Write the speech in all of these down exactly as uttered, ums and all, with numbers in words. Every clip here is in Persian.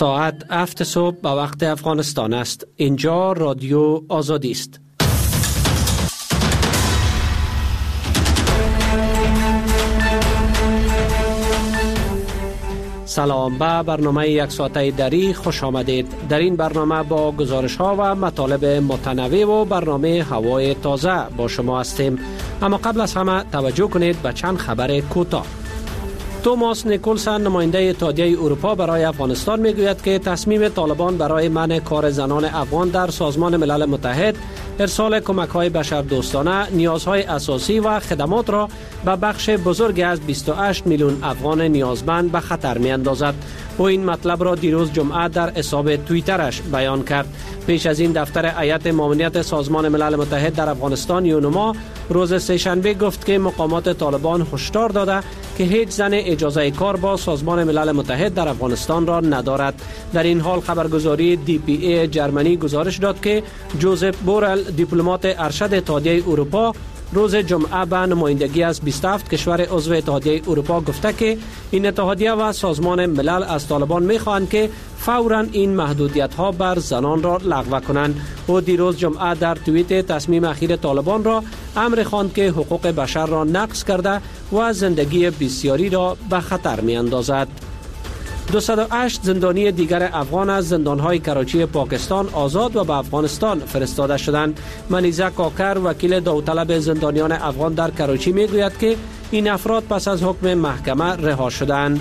ساعت هفت صبح به وقت افغانستان است. اینجا رادیو آزادی است. سلام، به برنامه یک ساعته دری خوش آمدید. در این برنامه با گزارش ها و مطالب متنوع و برنامه هوای تازه با شما هستیم. اما قبل از همه توجه کنید به چند خبر کوتاه. توماس نیکولسن نماینده اتحادیه اروپا برای افغانستان میگوید که تصمیم طالبان برای منع کار زنان افغان در سازمان ملل متحد، ارسال کمک‌های بشردوستانه، نیازهای اساسی و خدمات را به بخش بزرگی از بیست و هشت میلیون افغان نیازمند به خطر می‌اندازد. او این مطلب را دیروز جمعه در حساب توییترش بیان کرد. پیش از این دفتر هیئت ماموریت سازمان ملل متحد در افغانستان یونما روز سه‌شنبه گفت که مقامات طالبان هشدار داده که هیچ زن اجازه کار با سازمان ملل متحد در افغانستان را ندارد. در این حال خبرگزاری دی پی ای جرمنی گزارش داد که جوزف بورل، دیپلمات ارشد اتحادیه اروپا، روز جمعه به نمایندگی از بیست و هفت کشور عضو اتحادیه اروپا گفته که این اتحادیه و سازمان ملل از طالبان می‌خواهند که فوراً این محدودیت‌ها بر زنان را لغو کنند. او دیروز جمعه در توییت تصمیم اخیر طالبان را امر خواند که حقوق بشر را نقض کرده و زندگی بسیاری را به خطر می‌اندازد. دویست و هشت زندانی دیگر افغان از زندان‌های کراچی پاکستان آزاد و به افغانستان فرستاده شدند. منیزه کاکر، وکیل داوطلب زندانیان افغان در کراچی میگوید که این افراد پس از حکم محکمه رها شدند.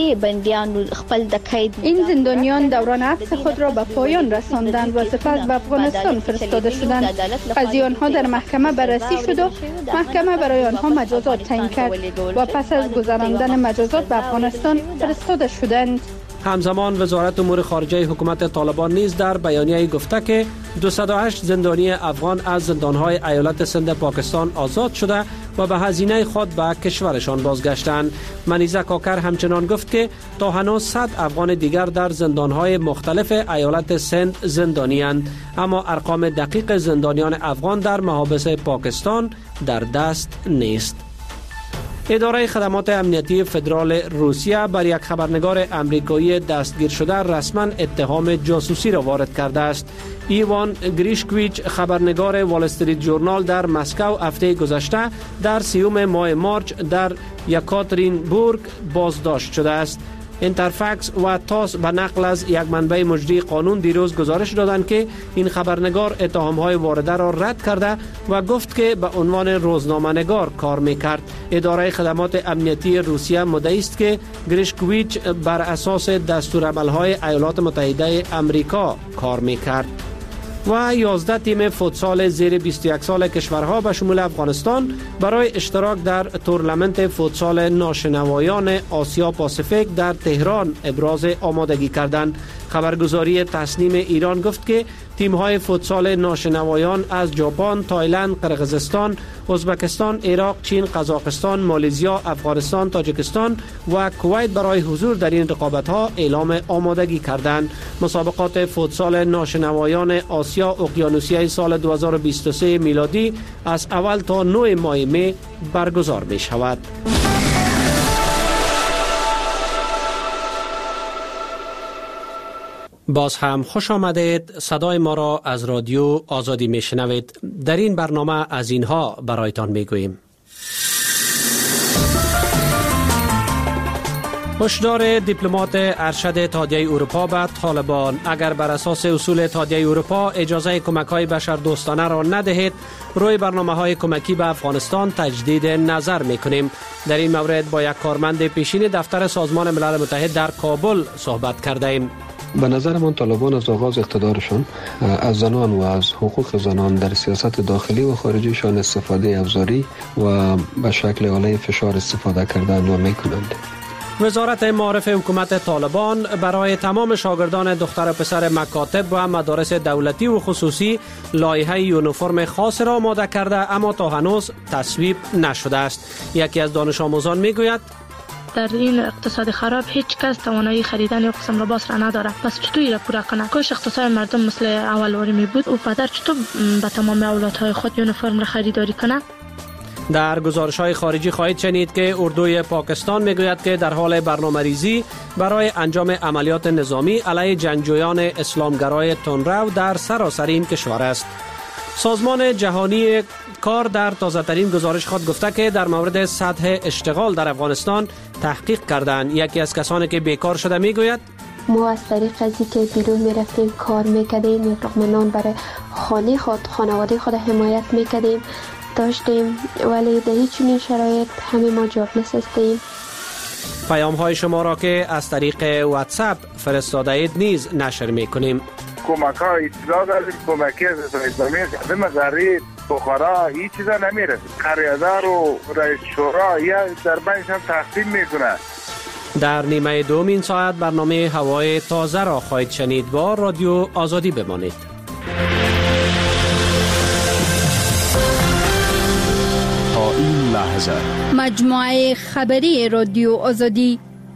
این زندانیان دوران حبس خود را به پایان رساندند و سپس به افغانستان فرستاده شدند. قضیه آنها در محکمه بررسی شد و محکمه برای آنها مجازات تعیین کرد و پس از گذراندن مجازات به افغانستان فرستاده شدند. همزمان وزارت امور خارجه حکومت طالبان نیز در بیانیه گفته که دویست و هشت زندانی افغان از زندانهای ایالت سند پاکستان آزاد شده و به هزینه خود به کشورشان بازگشتند. منیزه کاکر همچنان گفت که تا هنوز صد افغان دیگر در زندانهای مختلف ایالت سند زندانی اند، اما ارقام دقیق زندانیان افغان در محابس پاکستان در دست نیست. اداره خدمات امنیتی فدرال روسیه بر یک خبرنگار امریکایی دستگیر شده رسما اتهام جاسوسی را وارد کرده است. ایوان گریشکویچ، خبرنگار وال استریت جورنال در مسکو هفته گذشته در سیوم ماه مارچ در یکاترینبورگ بازداشت شده است. اینترفکس و تاس به نقل از یک منبع مجری قانون دیروز گزارش دادند که این خبرنگار اتهام‌های وارده را رد کرده و گفت که به عنوان روزنامه‌نگار کار می‌کرد. اداره خدمات امنیتی روسیه مدعی است که گریشکویچ بر اساس دستورالعمل‌های ایالات متحده آمریکا کار می‌کرد. و یازده تیم فوتسال زیر بیست و یک سال کشورها به شمول افغانستان برای اشتراک در تورنمنت فوتسال ناشنوایان آسیا پاسیفیک در تهران ابراز آمادگی کردند. خبرگزاری تسنیم ایران گفت که تیم‌های فوتسال ناشنوایان از ژاپن، تایلند، قرقیزستان، ازبکستان، عراق، چین، قزاقستان، مالزیا، افغانستان، تاجیکستان و کویت برای حضور در این رقابت‌ها اعلام آمادگی کردند. مسابقات فوتسال ناشنوایان آسیا اقیانوسیه سال دو هزار و بیست و سه میلادی از اول تا نه ماه می برگزار می‌شود. باز هم خوش آمدید. صدای ما را از رادیو آزادی میشنوید. در این برنامه از اینها برایتان میگوییم. هشدار دیپلمات ارشد اتحادیه اروپا به طالبان: اگر بر اساس اصول اتحادیه اروپا اجازه کمک‌های بشردوستانه را ندهید، روی برنامه‌های کمکی به افغانستان تجدید نظر می‌کنیم. در این مورد با یک کارمند پیشین دفتر سازمان ملل متحد در کابل صحبت کردیم. به نظر من طالبان از آغاز اقتدارشان از زنان و از حقوق زنان در سیاست داخلی و خارجیشان استفاده ابزاری و به شکل آله فشار استفاده کردند و میکنند. وزارت معارف حکومت طالبان برای تمام شاگردان دختر و پسر مکاتب و مدارس دولتی و خصوصی لایحه یونیفرم خاص را آماده کرده، اما تا هنوز تصویب نشده است. یکی از دانش آموزان میگوید در این اقتصاد خراب هیچ کس توانایی خریدن یک قسم لباس را نداره، پس چطور را پورا کنه؟ کاش اقتصاد مردم مثل اول واری می بود و پدر چطور به تمام اولادهای خود یونیفرم را خریداری کنه؟ در گزارش‌های خارجی خواهید شنید که اردوی پاکستان میگوید که در حال برنامه‌ریزی برای انجام عملیات نظامی علیه جنگجویان اسلامگرای تندرو در سراسر این کشور است. سازمان جهانی کار در تازه‌ترین گزارش خود گفته که در مورد سطح اشتغال در افغانستان تحقیق کردند. یکی از کسانی که بیکار شده میگوید ما از طریق ازی که بیرون میرفتیم کار میکردیم، لقمه برای خانه خود خانواده خود حمایت میکردیم داشتیم، ولی در هیچ چنین شرایط همه ما جابلس هستیم. پیام های شما را که از طریق واتساپ فرستاده اید نیز نشر میکنیم. کمک ها اطلاع داریم، کمکی از اسلامی قدم غریب بخارا هیچ چیزا نمیره. قریادار و رئیس شورا یا در بینش هم تقسیم میکنه. در نیمه دوم این ساعت برنامه هوای تازه را خواهید شنید. با رادیو آزادی بمانید. تا این لحظه مجموعه خبری رادیو آزادی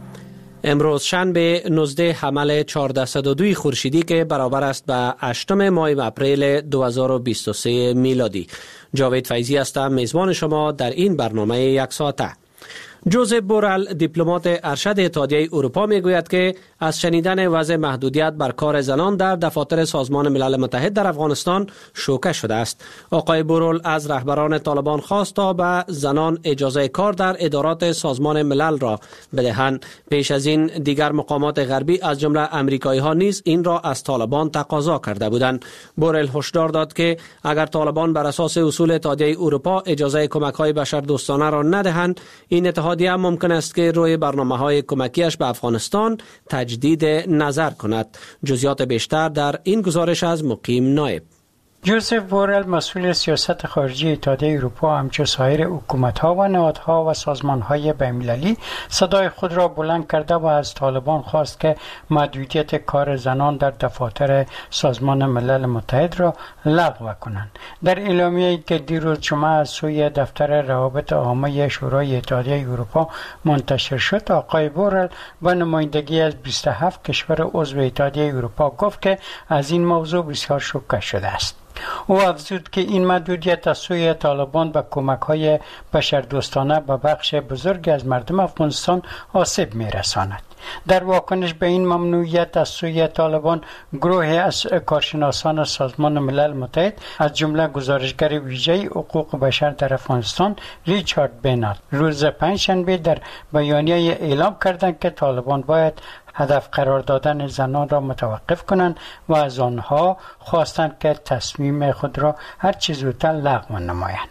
امروز شنبه نوزده حمل چهارصد و دو خورشیدی که برابر است به هشتم ماه اپریل دو هزار و بیست و سه میلادی. جاوید فیضی هستم میزبان شما در این برنامه یک ساعته. جوزف بورل دیپلمات ارشد اتحادیه اروپا میگوید که از شنیدن وضع محدودیت بر کار زنان در دفاتر سازمان ملل متحد در افغانستان شوکه شده است. آقای بورل از رهبران طالبان خواست تا به زنان اجازه کار در ادارات سازمان ملل را بدهند. پیش از این دیگر مقامات غربی از جمله امریکایی ها نیز این را از طالبان تقاضا کرده بودند. بورل هشدار داد که اگر طالبان بر اساس اصول اتحادیه اروپا اجازه کمک های بشردوستانه را ندهند، این اتحادیه ممکن است که روی برنامه‌های کمکیش به افغانستان تجدید نظر کند. جزئیات بیشتر در این گزارش از مقیم نایب. جوزف بورل مسئول سیاست خارجی اتحادیه اروپا همچون سایر حکومت‌ها و نهادها و سازمان‌های بین‌المللی صدای خود را بلند کرده و از طالبان خواست که محدودیت کار زنان در دفاتر سازمان ملل متحد را لغو کنند. در اعلامیه‌ای که دیروز جمعه از سوی دفتر روابط عامه شورای اتحادیه اروپا منتشر شد، آقای بورل با نمایندگی از بیست و هفت کشور عضو اتحادیه اروپا گفت که از این موضوع بسیار شوکه شده است. او افزود که این محدودیت از سوی طالبان به کمک‌های بشردوستانه به بخش بزرگ از مردم افغانستان آسیب می‌رساند. در واکنش به این ممنوعیت از سوی طالبان، گروه از کارشناسان سازمان ملل متحد از جمله گزارشگر ویژه حقوق بشر در افغانستان ریچارد بینات روز پنجشنبه در بیانیه اعلام کردند که طالبان باید هدف قرار دادن زنان را متوقف کنند و از آنها خواستند که تصمیم خود را هر چه زودتر لغو نمایند.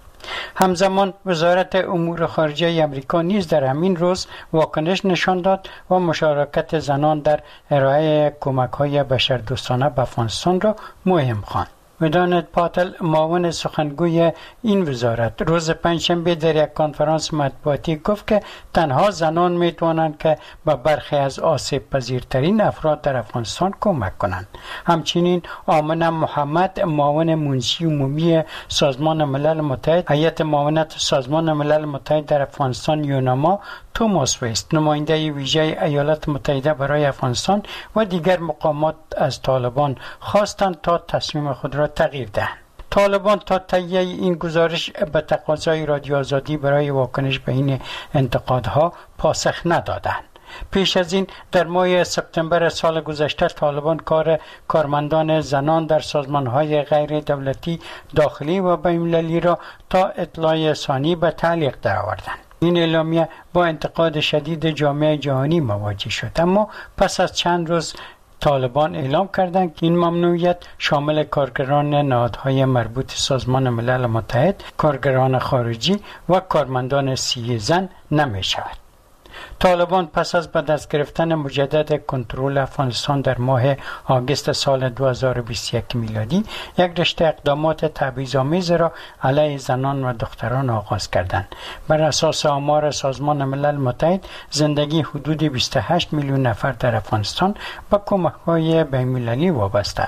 همزمان وزارت امور خارجه امریکا نیز در همین روز واکنش نشان داد و مشارکت زنان در ارائه کمک‌های بشردوستانه به افغانستان را مهم خواند. ودانت پاتل معاون سخنگوی این وزارت روز پنجشنبه در یک کنفرانس مطبوعاتی گفت که تنها زنان میتوانند که به برخی از آسیب پذیرترین افراد در افغانستان کمک کنند. همچنین آمنه محمد معاون منشی عمومی سازمان ملل متحد، هیئت معاونت سازمان ملل متحد در افغانستان یوناما، توماس ویست نماینده ویژه ایالات متحده برای افغانستان و دیگر مقامات از طالبان خواستند تا تصمیم خود را تغییر دهند. طالبان تا تهیه این گزارش به تقاضای رادیو آزادی برای واکنش به این انتقادها پاسخ ندادند. پیش از این در ماه سپتامبر سال گذشته طالبان کار کارمندان زنان در سازمان‌های غیر دولتی داخلی و بین‌المللی را تا اطلاع ثانی به تعلیق درآوردند. این اعلامیه با انتقاد شدید جامعه جهانی مواجه شد، اما پس از چند روز طالبان اعلام کردند که این ممنوعیت شامل کارگران نهادهای مربوط سازمان ملل متحد، کارگران خارجی و کارمندان سیاسی زن نمی شود. طالبان پس از به دست گرفتن مجدد کنترل افغانستان در ماه آگوست سال دو هزار و بیست و یک میلادی یک رشته اقدامات تبعیض‌آمیز را علیه زنان و دختران آغاز کردند. بر اساس آمار سازمان ملل متحد، زندگی حدود بیست و هشت میلیون نفر در افغانستان به کمک‌های بین‌المللی وابسته است.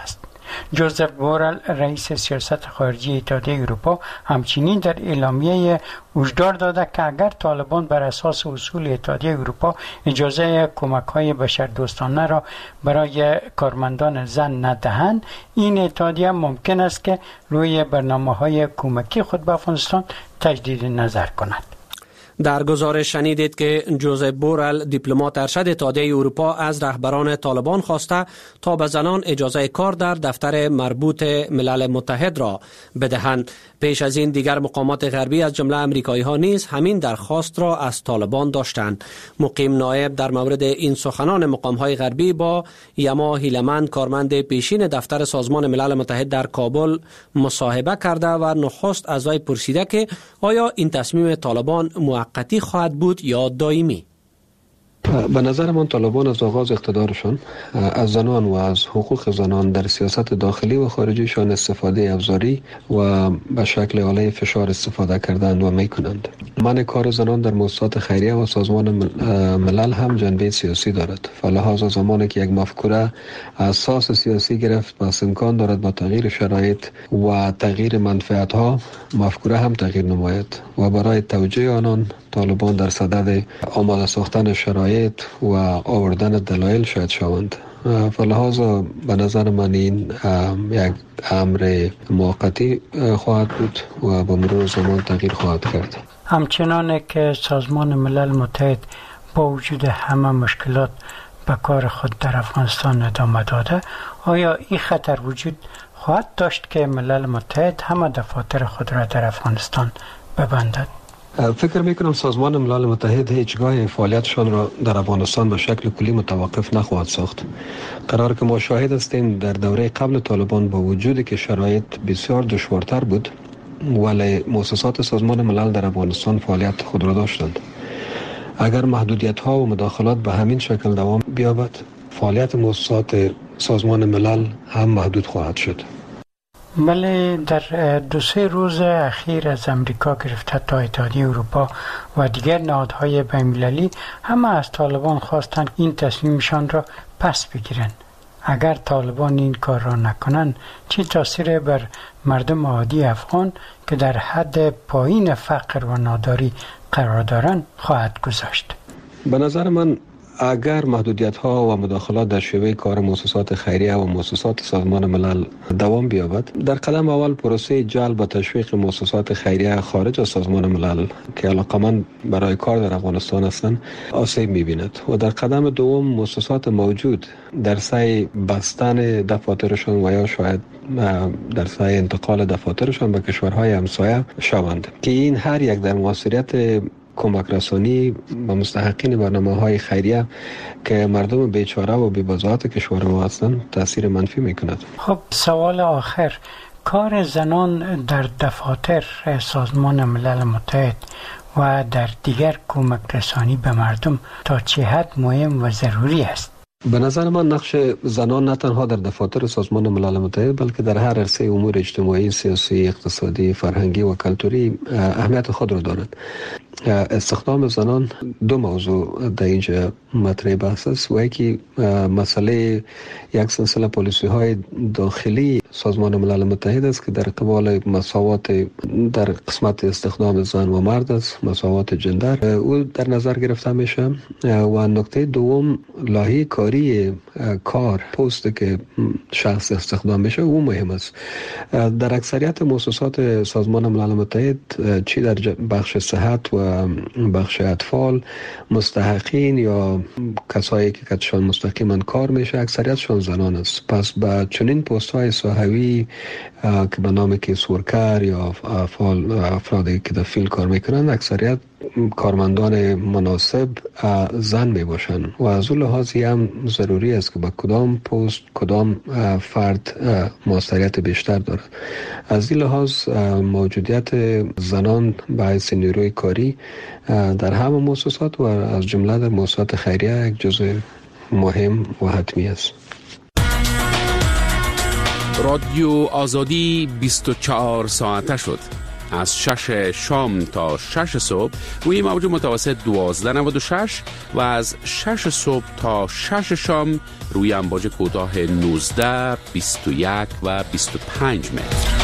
جوزف بورل رئیس سیاست خارجی اتحادیه اروپا همچنین در اعلامیه هشدار داده که اگر طالبان بر اساس اصول اتحادیه اروپا اجازه کمک‌های بشردوستانه را برای کارمندان زن ندهند، این اتحادیه ممکن است که روی برنامه‌های کمکی خود به افغانستان تجدید نظر کند. در گزارش شنیدید که جوزف بورل دیپلمات ارشد اتحادیه اروپا از رهبران طالبان خواسته تا به زنان اجازه کار در دفتر مربوط ملل متحد را بدهند. پیش از این دیگر مقامات غربی از جمله امریکایی ها نیز همین درخواست را از طالبان داشتند. مقیم نایب در مورد این سخنان مقام های غربی با یما هیلمن، کارمند پیشین دفتر سازمان ملل متحد در کابل، مصاحبه کرده و نخست از وی پرسیده که آیا این تصمیم طالبان موقتی خواهد بود یا دائمی؟ به نظر من طالبان از آغاز اقتدارشان از زنان و از حقوق زنان در سیاست داخلی و خارجیشان استفاده ابزاری و به شکل آله فشار استفاده کردند و میکنند. من کار زنان در مؤسسات خیریه و سازمان ملل هم جنبه سیاسی دارد. فلحاظ زمانی که یک مفکوره اساس سیاسی گرفت، پس امکان دارد با تغییر شرایط و تغییر منفعت ها مفکوره هم تغییر نماید و برای توجیه آنان طالبان در صدد آماده ساختن شرایط و آوردن دلایل شاید شوند. فلحاظ به نظر من این یک امر موقتی خواهد بود و با مرور زمان تغییر خواهد کرد. همچنانه که سازمان ملل متحد با وجود همه مشکلات به کار خود در افغانستان ادامه داده، آیا این خطر وجود خواهد داشت که ملل متحد همه دفاتر خود را در افغانستان ببندد؟ فکر میکنم سازمان ملل متحد هیچگاه فعالیتشان را در افغانستان به شکل کلی متوقف نخواهد ساخت. قرار که ما شاهد هستیم در دوره قبل طالبان با وجودی که شرایط بسیار دشوارتر بود، ولی مؤسسات سازمان ملل در افغانستان فعالیت خود را داشتند. اگر محدودیت ها و مداخلات به همین شکل دوام بیابد، فعالیت مؤسسات سازمان ملل هم محدود خواهد شد. بله، در دو سه روز اخیر از امریکا گرفته تا اتحادیه اروپا و دیگر نهادهای بین‌المللی همه از طالبان خواستند این تصمیمشان را پس بگیرند. اگر طالبان این کار را نکنند، چه تاثیر بر مردم عادی افغان که در حد پایین فقر و ناداری قرار دارند خواهد گذاشت؟ به نظر من اگر محدودیت ها و مداخلات در شیوه کار مؤسسات خیریه و مؤسسات سازمان ملل دوام بیابد، در قدم اول پروسه جلب و تشویق مؤسسات خیریه خارج از سازمان ملل که علاقمند برای کار در افغانستان هستند آسیب می‌بیند و در قدم دوم مؤسسات موجود در سعی بستن دفاترشان و یا شاید در سعی انتقال دفاترشان به کشورهای همسایه شوند که این هر یک در موثریت کمک رسانی و مستحقین برنامه‌های خیریه که مردم بیچاره و بی‌بضاعت کشور ما هستند تاثیر منفی می‌کند. خب سوال آخر، کار زنان در دفاتر سازمان ملل متحد و در دیگر کمک رسانی به مردم تا چه حد مهم و ضروری است؟ به نظر من نقش زنان نه تنها در دفاتر سازمان ملل متحد بلکه در هر عرصه امور اجتماعی، سیاسی، اقتصادی، فرهنگی و کلتوری اهمیت خود را دارد. استخدام زنان دو موضوع در اینجا مطرح بحث است و یکی مسئله یک سلسله پالیسی های داخلی سازمان ملل متحد است که در قبال مساوات در قسمت استخدام زن و مرد است، مساوات جندر او در نظر گرفته میشه و نکته دوم لایحه کاری کار پست که شخص استخدام میشه او مهم است. در اکثریت مؤسسات سازمان ملل متحد چی در بخش صحت و بخش اطفال مستحقین یا کسایی که کتشان مستقیما کار میشه اکثریتشان زنان است. پس با چنین پست های صحوی که به نام کیس ورکر یا افرادی که در فیلد کار میکنند اکثریت کارمندان مناسب زن می باشند و از اون لحاظی هم ضروری است که با کدام پست کدام فرد موثریت بیشتر دارد. از این لحاظ موجودیت زنان به حیث نیروی کاری در همه مؤسسات و از جمله در مؤسسات خیریه یک جزء مهم و حتمی است. رادیو آزادی بیست و چهار ساعته شد. از شش شام تا شش صبح روی موج متوسط دوازده نود و شش و از شش صبح تا شش شام روی امواج کوتاه نوزده، بیست و یک و بیست و پنج متر.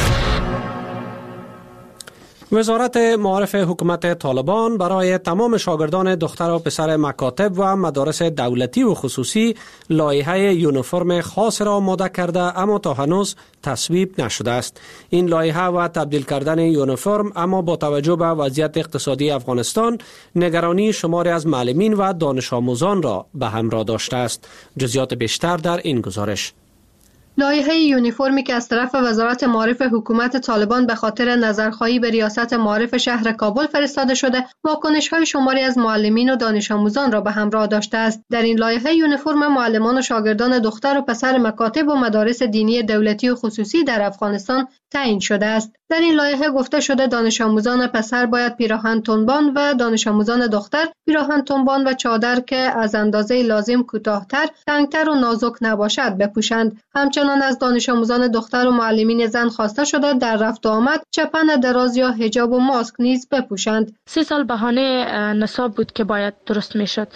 وزارت معارف حکومت طالبان برای تمام شاگردان دختر و پسر مکاتب و مدارس دولتی و خصوصی لایحه یونیفرم خاص را آماده کرده، اما تا هنوز تصویب نشده است. این لایحه و تبدیل کردن یونیفرم اما با توجه به وضعیت اقتصادی افغانستان نگرانی شماری از معلمین و دانش آموزان را به همراه داشته است. جزئیات بیشتر در این گزارش. لایحه یونیفرمی که از طرف وزارت معارف حکومت طالبان به خاطر نظرخواهی به ریاست معارف شهر کابل فرستاده شده، واکنش‌های شماری از معلمین و دانش آموزان را به همراه داشته است. در این لایحه یونیفرم معلمان و شاگردان دختر و پسر مکاتب و مدارس دینی دولتی و خصوصی در افغانستان تعیین شده است. در این لایحه گفته شده دانش آموزان پسر باید پیراهن تنبان و دانش آموزان دختر پیراهن تنبان و چادر که از اندازه لازم کوتاه‌تر، تنگتر و نازک نباشد بپوشند. همچنین از دانش آموزان دختر و معلمین زن خواسته شده در رفت و آمد چپن دراز یا حجاب و ماسک نیز بپوشند. سه سال بهانه نصاب بود که باید درست میشد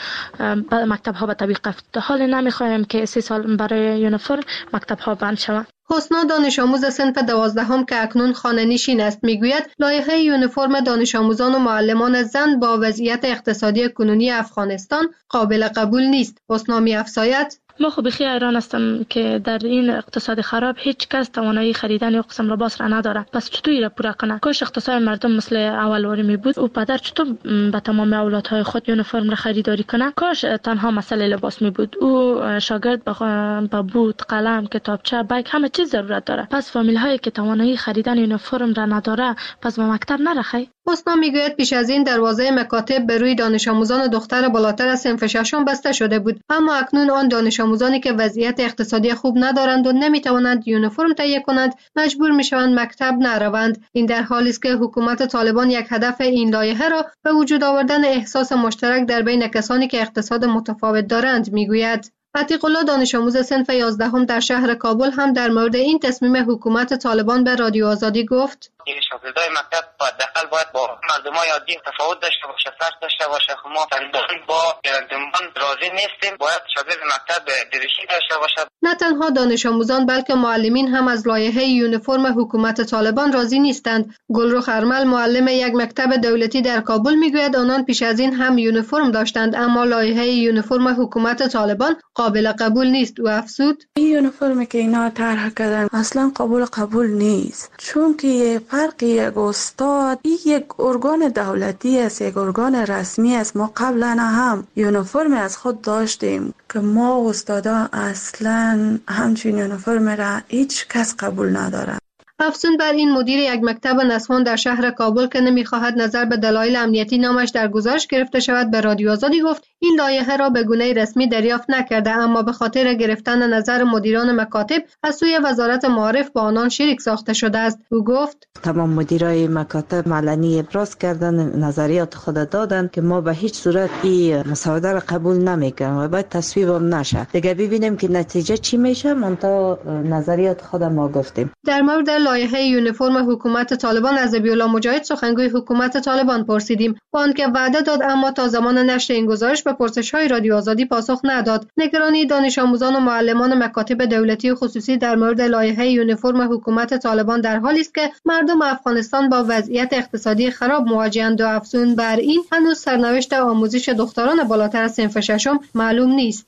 مکتب ها به طبیق رفت. حال نمیخوایم که سه سال برای یونیفرم مکتب ها بند شود. حسنا دانش آموز صنف دوازدهم که اکنون خانه نشین است میگوید لایحه یونیفرم دانش آموزان و معلمان زن با وضعیت اقتصادی کنونی افغانستان قابل قبول نیست. حسنا می‌افزاید ما خب بخی ایران هستم که در این اقتصاد خراب هیچ کس توانایی خریدن یک قسم لباس را نداره. پس چطور را پورا کنه؟ کاش اقتصاد مردم مثل اولواری می بود. او پدر چطور به تمام اولادهای خود یونیفرم را خریداری کنه؟ کاش تنها مسئله لباس می بود. او شاگرد به بود، قلم، کتابچه، بیگ همه چیز ضرورت داره. پس فامیل هایی که توانایی خریدن یونیفرم را نداره پس به مکتب نرخی. حسنا میگوید پیش از این دروازه مکاتب به روی دانش آموزان دختر بالاتر از صنف ششم بسته شده بود، اما اکنون آن دانش آموزانی که وضعیت اقتصادی خوب ندارند و نمیتوانند یونیفرم تهیه کنند مجبور میشوند مکتب نروند. این در حالی است که حکومت طالبان یک هدف این لایحه را به وجود آوردن احساس مشترک در بین کسانی که اقتصاد متفاوت دارند میگوید. عتیق الله دانش آموز صنف یازدهم در شهر کابل هم در مورد این تصمیم حکومت طالبان به رادیو آزادی گفت: شاگردای مکتب حداقل باید با مردمای عادی تفاوت داشته باشه، فرق داشته باشه. ما تنظیم با گردنبان راضی نیستیم، باید شاگرد مکتب دریشی داشته باشه. نه تنها دانش آموزان بلکه معلمین هم از لایحه یونیفرم حکومت طالبان راضی نیستند. گلرخ ارمل معلم یک مکتب دولتی در کابل میگوید آنان پیش از این هم یونیفرم داشتند، اما لایحه یونیفرم حکومت طالبان قابل قبول نیست. و افزود این یونیفرمی که اینا طرح کردن اصلا قابل قبول نیست، چون که فرق یک استاد یک ارگان دولتی است، یک ارگان رسمی است. ما قبلا هم یونیفرم از خود داشتیم که ما استادا اصلا همچین یونیفرم را هیچ کس قبول نداره. افزون بر این مدیر یک مکتب نسوان در شهر کابل که نمیخواهد نظر به دلایل امنیتی نامش در گزارش گرفته شود به رادیو آزادی گفت این لایحه را به گونه رسمی دریافت نکرده، اما به خاطر گرفتن نظر مدیران مکاتب از سوی وزارت معارف با آنان شریک ساخته شده است. او گفت تمام مدیرای مکاتب علنی ابراز کردن، نظریات خود دادن که ما به هیچ صورت این مسوده را قبول نمیکنیم و باید تصویب هم نشه. دیگه ببینیم که نتیجه چی میشه. من تا نظریات خود ما گفتیم. در مورد لایحه یونیفرم حکومت طالبان از ابی‌الله مجاهد سخنگوی حکومت طالبان پرسیدیم، با آنکه وعده داد اما تا زمان نشر این گزارش به پرسش‌های رادیو آزادی پاسخ نداد. نگرانی دانش آموزان و معلمان مکاتب دولتی و خصوصی در مورد لایحه یونیفرم حکومت طالبان در حالی است که مردم افغانستان با وضعیت اقتصادی خراب مواجه‌اند و افزون بر این هنوز سرنوشت آموزش دختران بالاتر از صنف ششم معلوم نیست.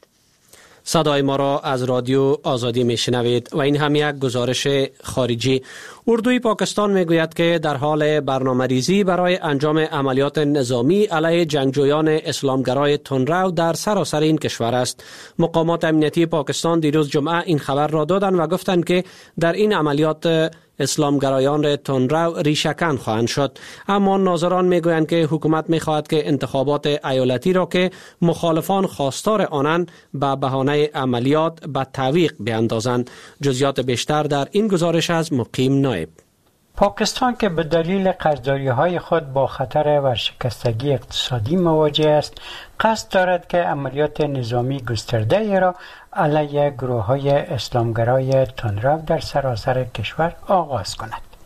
صدای ما را از رادیو آزادی میشنوید و این هم یک گزارش خارجی. اردوی پاکستان میگوید که در حال برنامه‌ریزی برای انجام عملیات نظامی علیه جنگجویان اسلامگرای تندرو در سراسر این کشور است. مقامات امنیتی پاکستان دیروز جمعه این خبر را دادند و گفتند که در این عملیات اسلامگرایان تندرو ریشه‌کن خواهند شد، اما ناظران میگویند که حکومت میخواهد که انتخابات ایالتی را که مخالفان خواستار آنند به بهانه عملیات به تعویق بیاندازند. جزئیات بیشتر در این گزارش از مقیم نایب. پاکستان که به دلیل قرضداری‌های خود با خطر ورشکستگی اقتصادی مواجه است، قصد دارد که عملیات نظامی گسترده را علیه گروه‌های اسلامگرای تندرو در سراسر کشور آغاز کند.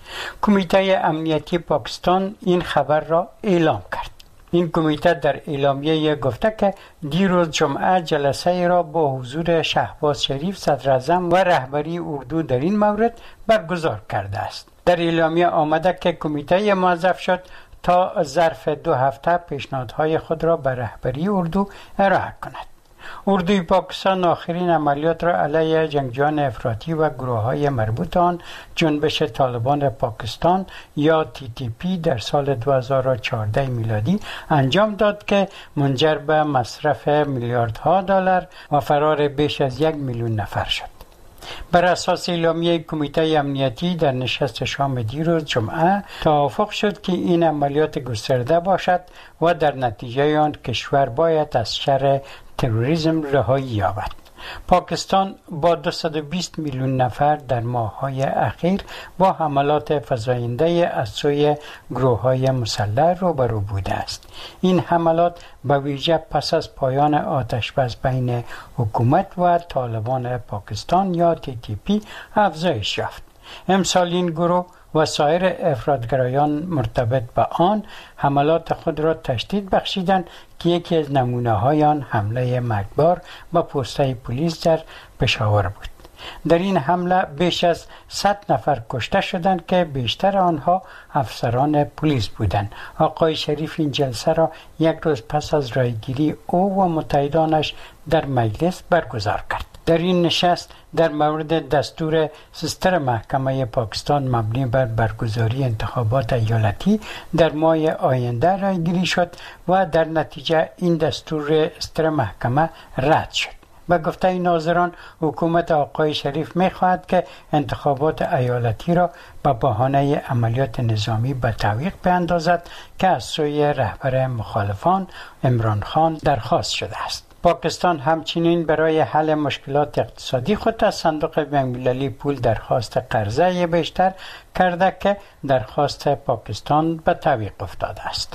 کمیته امنیتی پاکستان این خبر را اعلام کرد. این کمیته در اعلامیه گفته که دیروز جمعه جلسه را با حضور شهباز شریف صدر اعظم و رهبری اردو در این مورد برگزار کرده است. در اعلامیه آمده که کمیته موظف شد تا ظرف دو هفته پیشنهادهای خود را به رهبری اردو ارائه کند. اردوی پاکستان آخرین عملیات را علیه جنگجویان افراطی و گروه‌های مربوط آن جنبش طالبان پاکستان یا تی تی پی در سال دو هزار و چهارده میلادی انجام داد که منجر به مصرف میلیاردها دلار و فرار بیش از یک میلیون نفر شد. بر اساس اعلامیه کمیته امنیتی در نشست شام دیروز جمعه توافق شد که این عملیات گسترده باشد و در نتیجه آن کشور باید از شر تروریسم رهایی یابد. پاکستان با دویست و بیست میلیون نفر در ماه‌های اخیر با حملات فزاینده از سوی گروه‌های مسلح روبرو بوده است. این حملات به ویژه پس از پایان آتش‌بس بین حکومت و طالبان پاکستان یا تی تی پی افزایش یافت. امسال این گروه و سایر افراطگرایان مرتبط به آن حملات خود را تشدید بخشیدند که یکی از نمونه‌های آن حمله مرگبار به پست‌های پلیس در پشاور بود. در این حمله بیش از صد نفر کشته شدند که بیشتر آنها افسران پلیس بودند. آقای شریف این جلسه را یک روز پس از رایگیری او و متحدانش در مجلس برگزار کرد. در این نشست در مورد دستور سستر محکمه پاکستان مبنی بر برگزاری انتخابات ایالتی در ماه آینده رایگیری شد و در نتیجه این دستور سستر محکمه رد شد. به گفته ناظران حکومت آقای شریف می‌خواهد که انتخابات ایالتی را به بهانه عملیات نظامی به تعویق بیندازد که از سوی رهبر مخالفان عمران خان درخواست شده است. پاکستان همچنین برای حل مشکلات اقتصادی خود از صندوق بین‌المللی پول درخواست قرضه بیشتر کرده که درخواست پاکستان به تعویق افتاده است.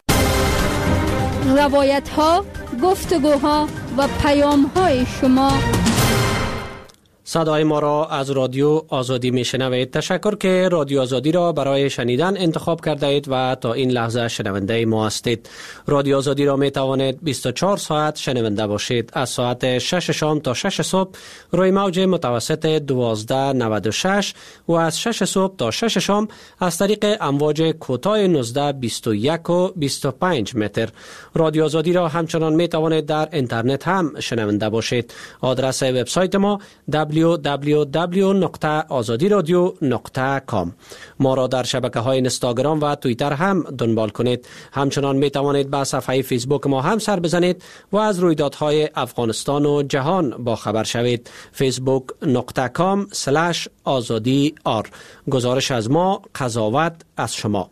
روایت ها، گفتگوها و پیام های شما. صدای ما را از رادیو آزادی میشنوید. تشکر که رادیو آزادی را برای شنیدن انتخاب کرده اید و تا این لحظه شنونده ما هستید. رادیو آزادی را می توانید بیست و چهار ساعت شنونده باشید. از ساعت شش شام تا شش صبح روی موج متوسط دوازده نود و شش و از شش صبح تا شش شام از طریق امواج کوتاه نوزده بیست و یک و بیست و پنج متر. رادیو آزادی را همچنان می توانید در اینترنت هم شنونده باشید. آدرس وبسایت ما دبلیو دبلیو دبلیو نقطه آزادی رادیو نقطه کام. ما را در شبکه‌های اینستاگرام و توییتر هم دنبال کنید. همچنان می توانید به صفحه فیسبوک ما هم سر بزنید و از رویدادهای افغانستان و جهان با خبر شوید. فیسبوک نقطه کام سلش آزادی آر. گزارش از ما، قضاوت از شما.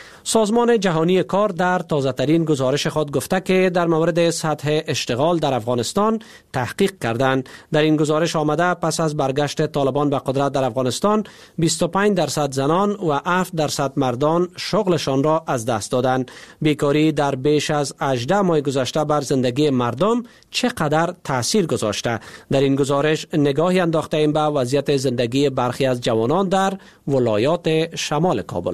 سازمان جهانی کار در تازه‌ترین گزارش خود گفته که در مورد سطح اشتغال در افغانستان تحقیق کردند. در این گزارش آمده پس از برگشت طالبان به قدرت در افغانستان بیست و پنج درصد زنان و هفت درصد مردان شغلشان را از دست دادند. بیکاری در بیش از هجده ماه گذشته بر زندگی مردم چقدر تاثیر گذاشته؟ در این گزارش نگاهی انداخته ایم به وضعیت زندگی برخی از جوانان در ولایات شمال کابل.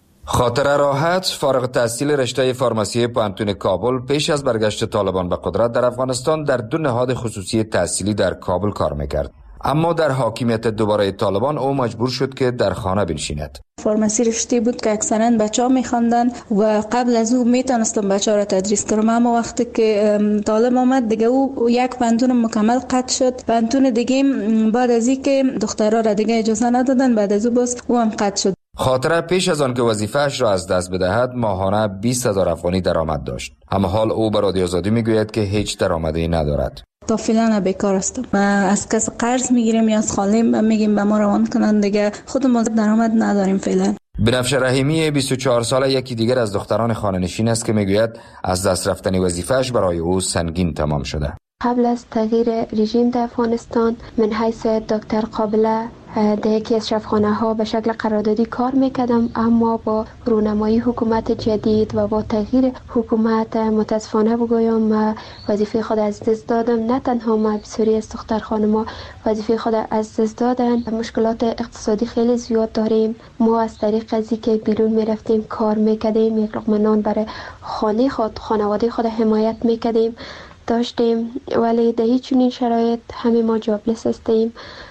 خاطر راحت فارغ التحصیل رشته فارماسی پوهنتون کابل پیش از برگشت طالبان به قدرت در افغانستان در دو نهاد خصوصی تحصیلی در کابل کار میکرد. اما در حاکمیت دوباره طالبان او مجبور شد که در خانه بنشیند. فارماسی رشته بود که اکثرا بچه‌ها می‌خواندن و قبل از او میتونستم بچه‌ها را تدریس کنم، اما وقتی که طالب آمد دیگه او یک پوهنتون مکمل قطع شد. پوهنتون دیگه بعد از اینکه دخترها را دیگه اجازه ندادن، بعد از او باز او هم قطع شد. خاطره پیش از آن که وظیفه‌اش را از دست بدهد ماهانه بیست هزار افغانی درآمد داشت، اما حال او به رادیو آزادی میگوید که هیچ درآمدی ندارد. تا فعلا بیکار هستم. ما از کس قرض میگیریم یا از خاله میگیم به ما روان کنن، دیگه خود ما درآمد نداریم فعلا. بنفشه رحیمی بیست و چهار ساله یکی دیگر از دختران خانه‌نشین است که میگوید از دست رفتن وظیفه‌اش برای او سنگین تمام شده. قبل از تغییر رژیم در افغانستان من حیث دکتر قابله در یکی از شفاخانه ها به شکل قراردادی کار میکردم، اما با رونمایی حکومت جدید و با تغییر حکومت متاسفانه بگویم وظیفه خود از دست دادم. نه تنها ما، بسیاری از دختر خانما وظیفه خود از دست دادن. مشکلات اقتصادی خیلی زیاد داریم. ما از طریق ازی که بیرون میرفتیم کار میکردیم، یک لقمه نان برای خانه خود، خانواده خود حمایت میکردیم داشتیم، ولی در هیچ چنین شرایط همه ما جابلس هستیم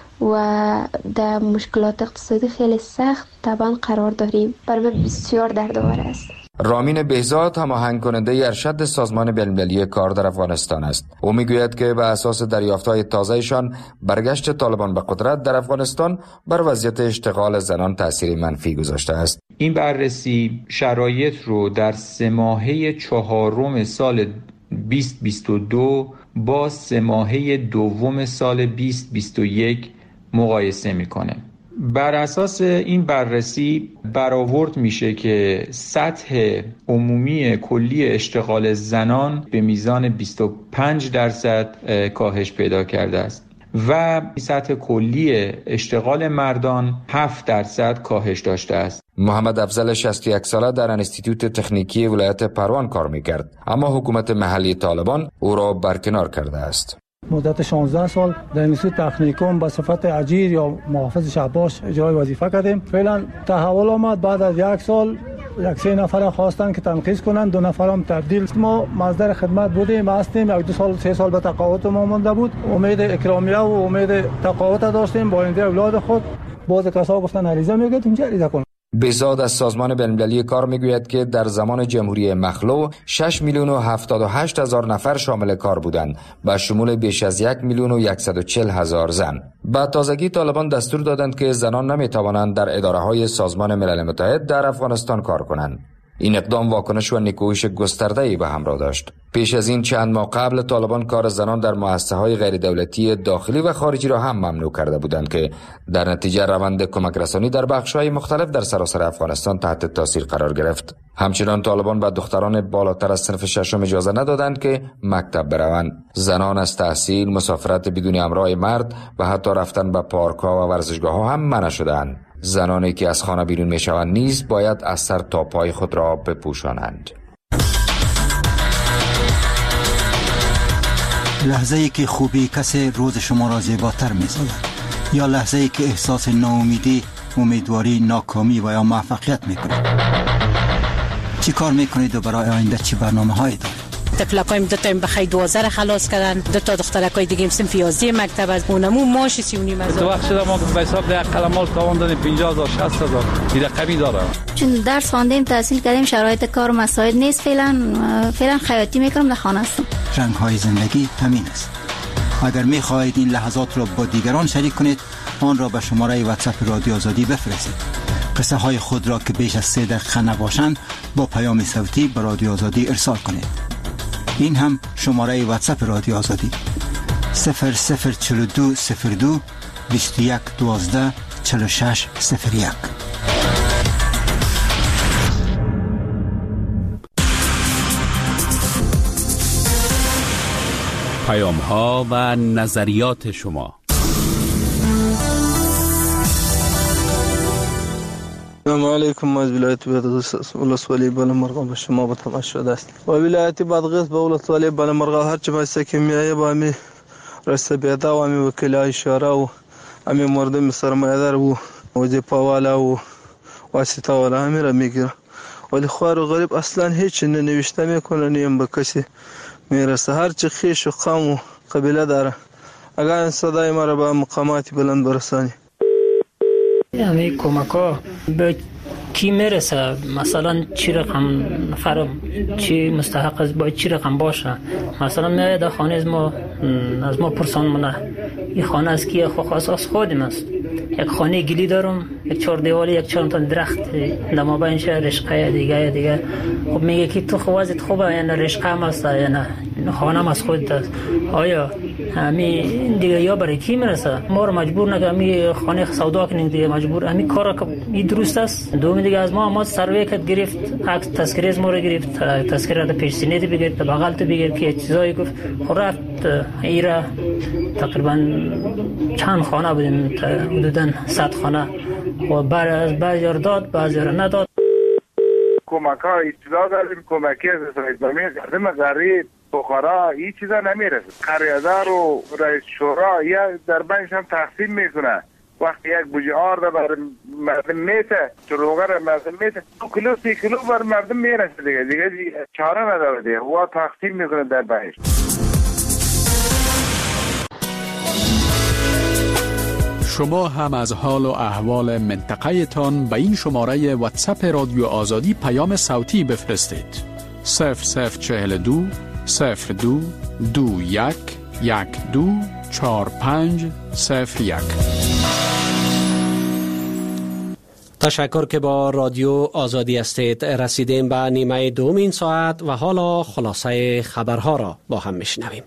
و در مشکلات اقتصادی خیلی سخت طبعا قرار داریم. برای من بسیار دردآور است. رامین بهزاد هماهنگ کننده ارشد سازمان بین‌المللی کار در افغانستان است. او میگوید که به اساس دریافت‌های تازه‌شان برگشت طالبان به قدرت در افغانستان بر وضعیت اشتغال زنان تأثیر منفی گذاشته است. این بررسی شرایط رو در سه ماهه چهارم سال بیست بیست و دو با سه ماهه دوم سال بیست بیست و یک مقایسه میکنه. بر اساس این بررسی برآورد میشه که سطح عمومی کلی اشتغال زنان به میزان بیست و پنج درصد کاهش پیدا کرده است و سطح کلی اشتغال مردان هفت درصد کاهش داشته است. محمد افضل شصت و یک ساله در انستیتوت تکنیکی ولایت پروان کار میکرد، اما حکومت محلی طالبان او را برکنار کرده است. مدت شانزده سال در انستیتوت تکنیکوم به صفت اجیر یا محافظ شهباش اجرای وظیفه کردیم. فعلا تحول آمد، بعد از یک سال یک سه نفر خواستن که تنقیض کنن، دو نفرم تبدیل. ما مصدر خدمت بودیم، هستیم. یک دو سال سه سال به تقاعد ما مونده بود. امید اکرامیه و امید تقاعد داشتیم با آینده اولاد خود. باز کسا گفتن عریضه میگید اینجا عریضه کن. بهزاد از سازمان بین‌المللی کار میگوید که در زمان جمهوری مخلوع شش میلیون و هفتاد و هشت هزار نفر شامل کار بودند، به شمول بیش از یک میلیون و صد و چهل هزار زن. با تازگی طالبان دستور دادند که زنان نمیتوانند در اداره‌های سازمان ملل متحد در افغانستان کار کنند. این اقدام واکنش و نیکویش گسترده‌ای به همراه داشت. پیش از این چند ماه قبل طالبان کار زنان در مؤسسه‌های غیر دولتی داخلی و خارجی را هم ممنوع کرده بودند که در نتیجه روند کمک رسانی در بخش‌های مختلف در سراسر افغانستان تحت تاثیر قرار گرفت. همچنان طالبان به دختران بالاتر از صنف ششم اجازه ندادند که مکتب بروند. زنان از تحصیل، مسافرت بدون همراه مرد و حتی رفتن به پارک‌ها و ورزشگاه‌ها هم منع شدند. زنانی که از خانه بیرون میشوند نیز باید از سر تا پای خود را بپوشانند. لحظه ای که خوبی کسی روز شما را زیباتر می‌سازد، یا لحظه ای که احساس ناامیدی، امیدواری، ناکامی و یا موفقیت می‌کنید. چی کار می‌کنید و برای آینده چی برنامه‌هایی دارید؟ تفلکایم دو تا بخیر دوازده خلاص کردن، دو تا دخترکای دیگه سنف یازده مکتب از اونمو ماش سی و نیم هزار. تو وقت شده ما به حساب ده قلمال تاوان دادیم پنجاه هزار شصت هزار دیگه کمی داره. چون درس خواندیم تحصیل کردیم شرایط کار و مساعد نیست، فعلا فعلا خیاطی میکنم در خانه هستم. رنگ‌های زندگی همین است. اگر می‌خواهید این لحظات را با دیگران شریک کنید، آن را به شماره واتساپ رادیو آزادی بفرستید. قصه های خود را که بیش از سه دقیقه نباشند با پیام صوتی به رادیو آزادی ارسال کنید. این هم شماره واتساپ رادیو آزادی صفر صفر چهل و دو صفر دو بیست و یک دوازده چهل و شش صفر یک. پیام ها و نظریات شما. السلام علیکم. از ولایت بادغیس ولسوالی بالامرغا به شما با تماس شده است. و ولایت بادغیس به ولسوالی بالامرغا هر چه بایسته که میایه با امی رسته بیدا و امی وکیلای شورا و امی مردم سرمایه‌دار و وظیفه والا و واسطه والا امی را میگیره، ولی خوار و غریب اصلا هیچ ننوشته میکنه، نیم به کسی میرسه. هر چه خیش و قوم و قبیله داره، اگر این صدای ما را به مقامات بلند برسانی. همه کمک ها به کی میرسه؟ مثلا چی رقم نفر چی مستحق است، باید چی رقم باشه؟ مثلا میاد در خانه از ما از ما پرسان منه این خانه از کیه؟ خو خاص از خودم است. یک خانه گلی دارم، یک چهار دیوالی، یک چهار تا درخت در مابین شه رشقه دیگه دیگه. خب میگه که تو خوازت خوبه یا نه رشقه هم است یا نه خانه هم از خودت است. آیا امی دیگه یا برای کی میرسه؟ ما رو مجبور نکنه امی خانه سودا کنیم دیگه، مجبور امی کارا که این درست است. دوم دیگه از ما ما سروی کد گرفت، عکس تذکره از ما رو گرفت، تذکره پیش سینه دی بگیر، بغل تو بگیر که چیزایی گفت. رفت ایرا تقریبا چند خانه بودیم، حدوداً صد خانه و بعد از بعضی رو داد بعضی رو نداد. کمک ها اطلاع داریم، کمکی از اسرائیل کردیم غریب بخارا این چیزا نمیرسه. قریادار و رئیس شورا یا در بینش هم تقسیم میکنه. وقتی یک بوجه آرد بر مردم میته، چروغه را مردم میته، دو کیلو سی کیلو بر مردم میرسه دیگه دیگه چاره نداره دیگه، و تقسیم میکنه در بینش. شما هم از حال و احوال منطقه تان به این شماره واتساپ رادیو آزادی پیام صوتی بفرستید. صفر صفر چهل دو صفر دو دو یک یک دو چار پنج صفر یک. تشکر که با رادیو آزادی هستید. رسیدیم به نیمه دومین ساعت و حالا خلاصه خبرها را با هم میشنویم.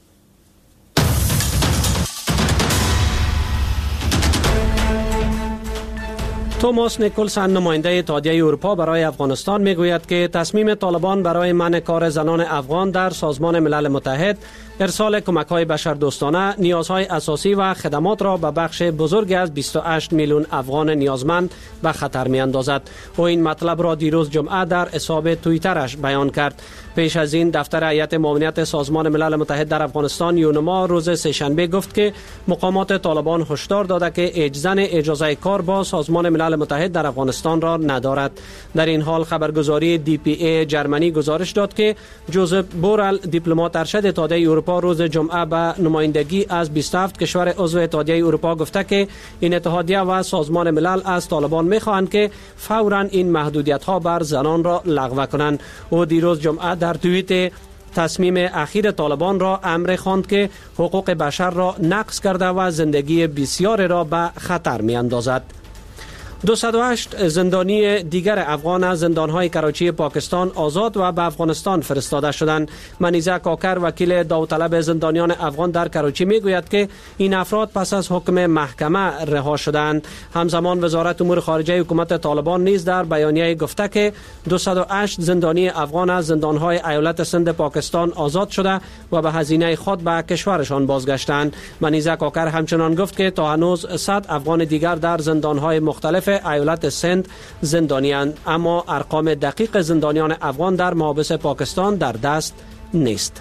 توماس نیکولسن نماینده اتحادیه اروپا برای افغانستان میگوید که تصمیم طالبان برای منع کار زنان افغان در سازمان ملل متحد ارسال کمک‌های بشردوستانه نیازهای اساسی و خدمات را به بخش بزرگی از بیست و هشت میلیون افغان نیازمند به خطر می‌اندازد. او این مطلب را دیروز جمعه در حساب توییترش بیان کرد. پیش از این دفتر هیئت معاونت سازمان ملل متحد در افغانستان یونما روز سه‌شنبه گفت که مقامات طالبان هشدار داده که اجزن اجازه کار با سازمان ملل متحد در افغانستان را ندارد. در این حال خبرگزاری دی پی ای جرمنی گزارش داد که جوزف بورل دیپلمات ارشد اتحادیه اروپا روز جمعه به نمایندگی از بیست و هفت کشور عضو اتحادیه اروپا گفته که این اتحادیه و سازمان ملل از طالبان می‌خواهند که فوراً این محدودیت‌ها بر زنان را لغو کنند. او دیروز جمعه در توییت تصمیم اخیر طالبان را امر خواند که حقوق بشر را نقض کرده و زندگی بسیار را به خطر می‌اندازد. دویست و هشت زندانی دیگر افغان از زندانهای کراچی پاکستان آزاد و به افغانستان فرستاده شدند. منیزه کاکر وکیل داوطلب زندانیان افغان در کراچی میگوید که این افراد پس از حکم محکمه رها شدند. همزمان وزارت امور خارجه حکومت طالبان نیز در بیانیه گفته که دویست و هشت زندانی افغان از زندانهای ایالت سند پاکستان آزاد شده و به هزینه خود به کشورشان بازگشتند. منیزه کاکر همچنان گفت که تا هنوز صد افغان دیگر در زندانهای مختلف ایالت سند زندانیان، اما ارقام دقیق زندانیان افغان در محابس پاکستان در دست نیست.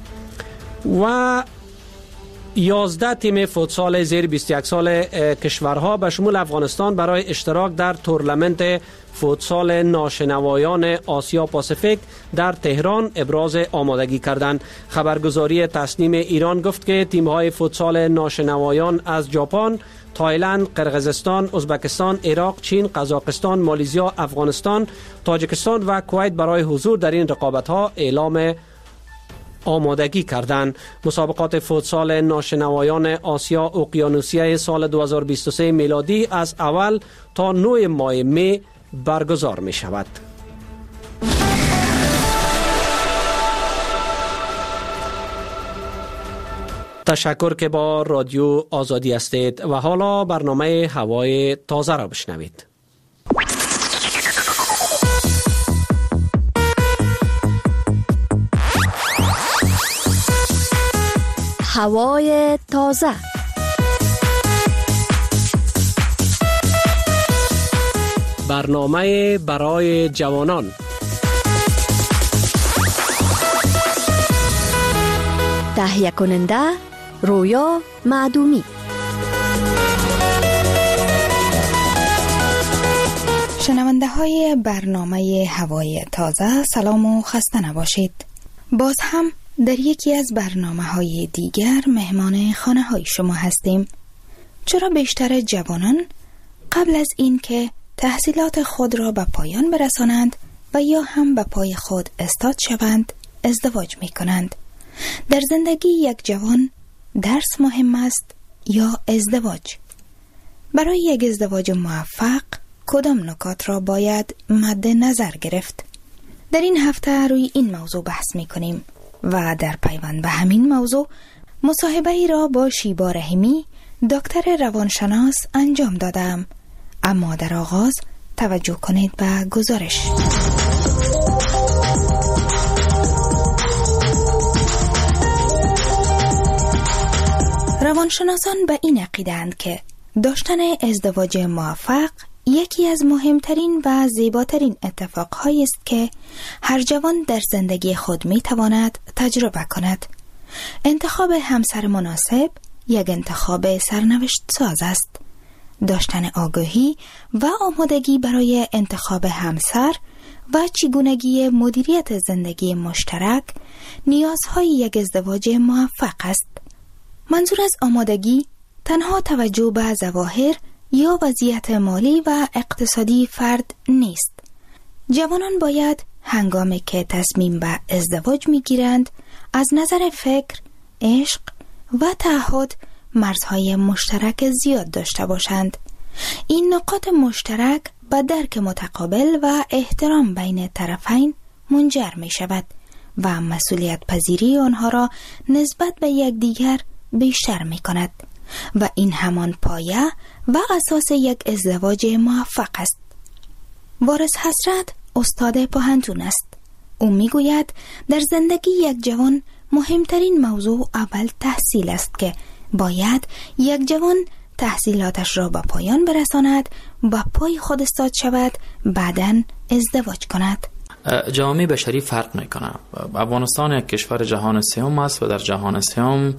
و یازده تیم فوتسال زیر بیست و یک سال کشورها به شمول افغانستان برای اشتراک در تورنمنت فوتسال ناشنوایان آسیا پاسیفیک در تهران ابراز آمادگی کردند. خبرگزاری تسنیم ایران گفت که تیم‌های فوتسال ناشنوایان از ژاپن، تایلند، قرقیزستان، ازبکستان، عراق، چین، قزاقستان، مالزی، افغانستان، تاجیکستان و کویت برای حضور در این رقابت‌ها اعلام آمادگی کردند. مسابقات فوتسال ناشنوایان آسیا اقیانوسیه سال دو هزار و بیست و سه میلادی از اول تا نه ماه می برگزار می شود. تشکر که با رادیو آزادی هستید و حالا برنامه هوای تازه را بشنوید. هوای تازه. برنامه برای جوانان. تهیه کننده رویا معدومی. شنونده های برنامه هوای تازه سلام و خسته نباشید. باز هم در یکی از برنامه های دیگر مهمان خانه های شما هستیم. چرا بیشتر جوانان قبل از این که تحصیلات خود را به پایان برسانند و یا هم به پای خود استاد شوند ازدواج می کنند؟ در زندگی یک جوان درس مهم است یا ازدواج؟ برای یک ازدواج موفق کدام نکات را باید مد نظر گرفت؟ در این هفته روی این موضوع بحث می کنیم و در پیوند به همین موضوع مصاحبه ای را با شیبا رحیمی دکتر روانشناس انجام دادم. اما در آغاز توجه کنید به گزارش. روانشناسان به این عقیده‌اند که داشتن ازدواج موفق یکی از مهمترین و زیباترین اتفاقهایی است که هر جوان در زندگی خود میتواند تجربه کند. انتخاب همسر مناسب یک انتخاب سرنوشت ساز است. داشتن آگاهی و آمادگی برای انتخاب همسر و چگونگی مدیریت زندگی مشترک نیازهای یک ازدواج موفق است. منظور از آمادگی تنها توجه به ظواهر یا وضعیت مالی و اقتصادی فرد نیست. جوانان باید هنگامی که تصمیم به ازدواج میگیرند از نظر فکر، عشق و تعهد مرزهای مشترک زیاد داشته باشند. این نقاط مشترک به درک متقابل و احترام بین طرفین منجر می شود و مسئولیت پذیری آنها را نسبت به یکدیگر بیشتر می کند و این همان پایه و اساس یک ازدواج موفق است. وارث حسرت استاد پوهنتون است. او می گوید در زندگی یک جوان مهمترین موضوع اول تحصیل است که باید یک جوان تحصیلاتش را به پایان برساند، با پای خود استاد شود، بعداً ازدواج کند. جامعه بشری فرق میکنه. افغانستان یک کشور جهان سوم است و در جهان سوم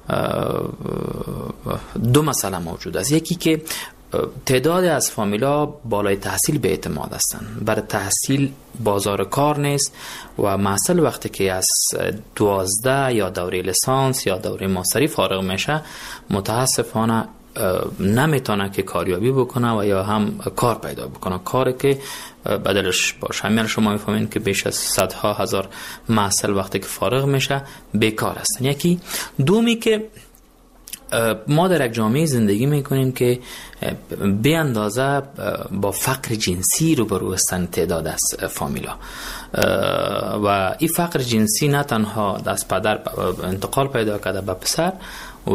دو مسئله موجود است. یکی که تعداد از فامیلا بالای تحصیل به اعتماد هستند. برای تحصیل بازار کار نیست و محصل وقتی که از دوازده یا دوره لیسانس یا دوره ماستری فارغ میشه متاسفانه نمیتونه که کاریابی بکنه و یا هم کار پیدا بکنه، کاری که بدلش باشه. همین شما میفهمین که بیش از صدها هزار محصل وقتی که فارغ میشه بیکار هستن. یکی دومی که ما در یک جامعه زندگی میکنیم که به اندازه با فقر جنسی روبرو هستند تعداد از فامیلا و این فقر جنسی نه تنها از پدر انتقال پیدا کرده به پسر و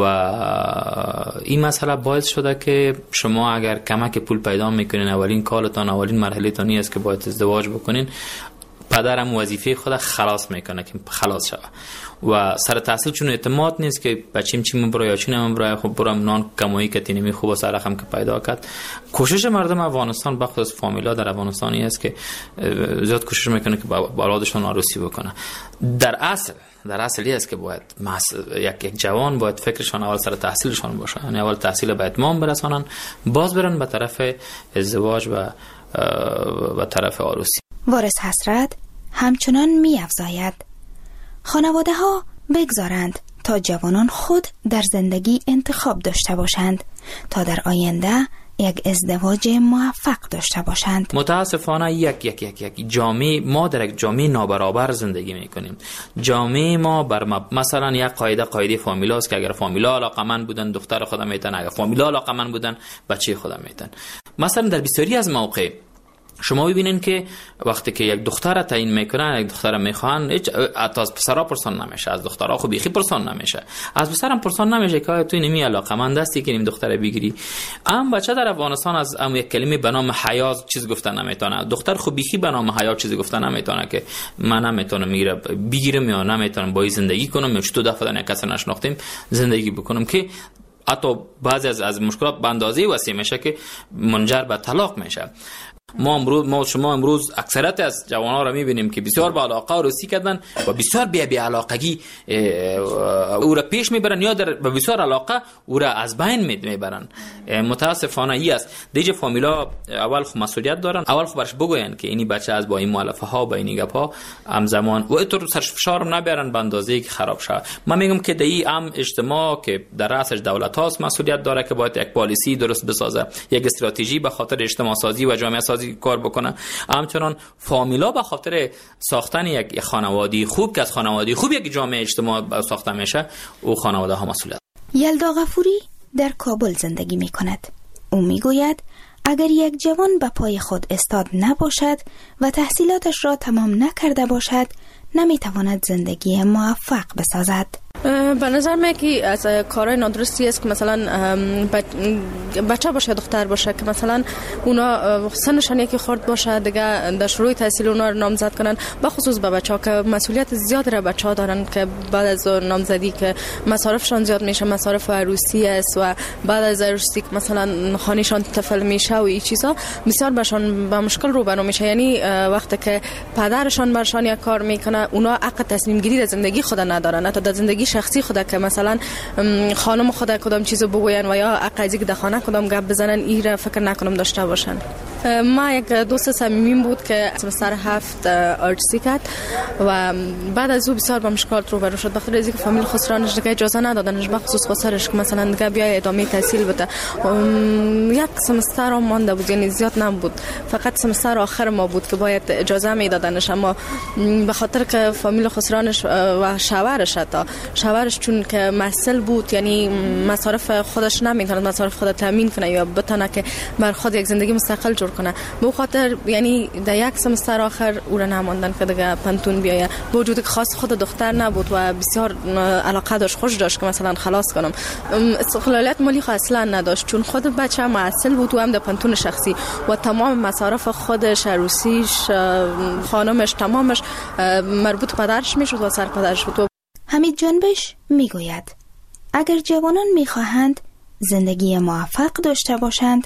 این مسئله باعث شده که شما اگر کمک پول پیدا میکنین اولین کالتان اولین مرحله تانی است که باید ازدواج بکنین، پدرم وظیفه خود خلاص میکنه که خلاص شوه و سر تحصیل چون اعتماد نیست که بچیم چی مبرای یا چی نمبرای خب برم نان کمایی که تینمی خوب و سر رقم که پیدا کرد. کوشش مردم افغانستان بخصوص فامیلا در افغانستانی است که زیاد کوشش میکنه که با اولادشون عروسی بکنه. در اصل در اصلی است که باید یک یک جوان باید فکرشان اول سر تحصیلشان باشه، یعنی اول تحصیل به اتمام برسانن، باز برن به طرف ازدواج و و طرف عروسی. وارث حسرت همچنان می افزاید خانواده ها بگذارند تا جوانان خود در زندگی انتخاب داشته باشند تا در آینده یک ازدواج موفق داشته باشند. متاسفانه یک یک یک یک جامعه ما در یک جامعه نابرابر زندگی میکنیم. جامعه ما بر مثلا یک قاعده قاعده فامیلا است که اگر فامیلا علاقمند بودن دختر خودم میتن، اگر فامیلا علاقمند بودن بچه خودم میتن. مثلا در بسیاری از مواقع شما ببینین که وقتی که یک دختر تعیین میکنن، یک دختر میخوان، هیچ از پسرا پرسان نمیشه، از دخترها خو بیخی پرسان نمیشه، از پسرم پرسان نمیشه که تو نمی علاقمند هستی که این دختر بگیری. ام بچه در افغانستان از ام یک کلمه به نام حیا چیز گفتن نمیتونه، دختر خو بیخی به نام حیا چیز گفتن نمیتونه که من نمیتونم میگیره بگیرم یا نمیتونم با زندگی کنم یا چطور دفعه نه کسی نشناختیم زندگی بکنم که حتی بعضی از از مشکلات به اندازه وسیع میشه که منجر به طلاق میشه. ما امروز ما شما امروز اکثریت از جوانان را میبینیم که بسیار با علاقه عروسی کردن و بسیار بی بی علاقگی او را پیش میبرن یا در بسیار علاقه او را از بین میبرن. متاسفانه ای است. دیگه فامیلا اول خو مسئولیت دارن، اول خو برش بگوین که اینی بچه از با این مؤلفه ها با این گپا همزمان و اینطور سرش فشار نبرن به اندازه‌ای که خراب شه. من میگم که دی ام اجتماع که در رأسش دولت هاست مسئولیت داره که باید یک پالیسی درست بسازه، یک استراتژی به خاطر اجتماع سازی و جامعه سازی کار بکنه. همچنان فامیلا به خاطر ساختن یک خانواده خوب که از خانواده خوب یک جامعه اجتماع ساخته میشه او خانواده ها مسئولیت. یلدا غفوری در کابل زندگی می کند. او می گوید اگر یک جوان به پای خود استاد نباشد و تحصیلاتش را تمام نکرده باشد نمی تواند زندگی موفق بسازد. به نظر میاد که از کارهای نادرستی است که مثلا بچه باشه دختر باشه که مثلا اونا سنشان یکی خورد باشه دیگه در شروع تحصیل اونا رو نامزد کنن، به خصوص به بچه‌ها که مسئولیت زیاد را بچه‌ها دارن که بعد از نامزدی که مصارفشان زیاد میشه، مصارف عروسی است و بعد از عروسی که مثلا خانه‌شان طفل میشه و این چیزا بسیار برشان با مشکل روبرو میشه. یعنی وقتی که پدرشان برشان یک کار میکنه اونا حق تصمیم گیری در زندگی خود ندارن، حتی در زندگی شخصی خود که مثلا خانم خود کدام چیزو بگوین و یا حق از در خانه کدام گپ بزنن ایره فکر نکنم داشته باشن. ما یک دوست صمیمیم بود که سمستر هفت آرتسی کرد و بعد از او بسیار با مشکلات روبرو شد، بخاطر اینکه فامیل خسرانش دیگه اجازه ندادنش، به خصوص خسرش که مثلا دیگه بیای ادامه تحصیل بده. یک سمستر هم مانده بود، یعنی زیاد نبود، فقط سمستر آخر ما بود که باید اجازه میدادنش، اما به خاطر که فامیل خسرانش و شوهرش حتی شوهرش چون که مسئول بود، یعنی مصارف خودش نمیتونه مصارف خود تامین کنه یا بتونه که بر خود یک زندگی مستقل جور کنه، به خاطر یعنی در یک سمستر آخر او را نماندن که دیگه پنتون بیایه. با وجود که خاص خود دختر نبود و بسیار علاقه داشت، خوش داشت که مثلا خلاص کنم، استقلالیت مالی خود اصلا نداشت چون خود بچه مسئول بود و هم در پنتون شخصی و تمام مصارف خودش، عروسیش، خانمش، تمامش مربوط پدرش میشد و سر پدرش بود. حمید جنبش میگوید اگر جوانان میخواهند زندگی موفق داشته باشند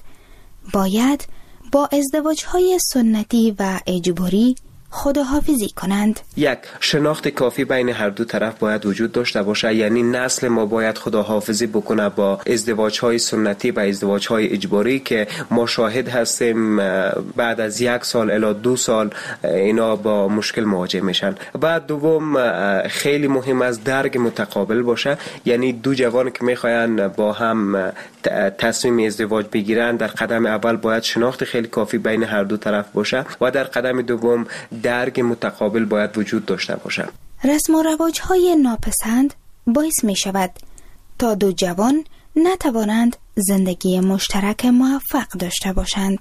باید با ازدواج‌های سنتی و اجباری خداحافظی کنند. یک شناخت کافی بین هر دو طرف باید وجود داشته باشه، یعنی نسل ما باید خداحافظی بکنه با ازدواج‌های سنتی و ازدواج‌های اجباری که ما شاهد هستیم بعد از یک سال الی دو سال اینا با مشکل مواجه میشن. بعد دوم خیلی مهم است درک متقابل باشه، یعنی دو جوان که میخواین با هم تصمیم ازدواج بگیرن در قدم اول باید شناخت خیلی کافی بین هر دو طرف باشه و در قدم دوم درک متقابل باید وجود داشته باشه. رسم و رواج‌های ناپسند باعث می شود تا دو جوان نتوانند زندگی مشترک موفق داشته باشند.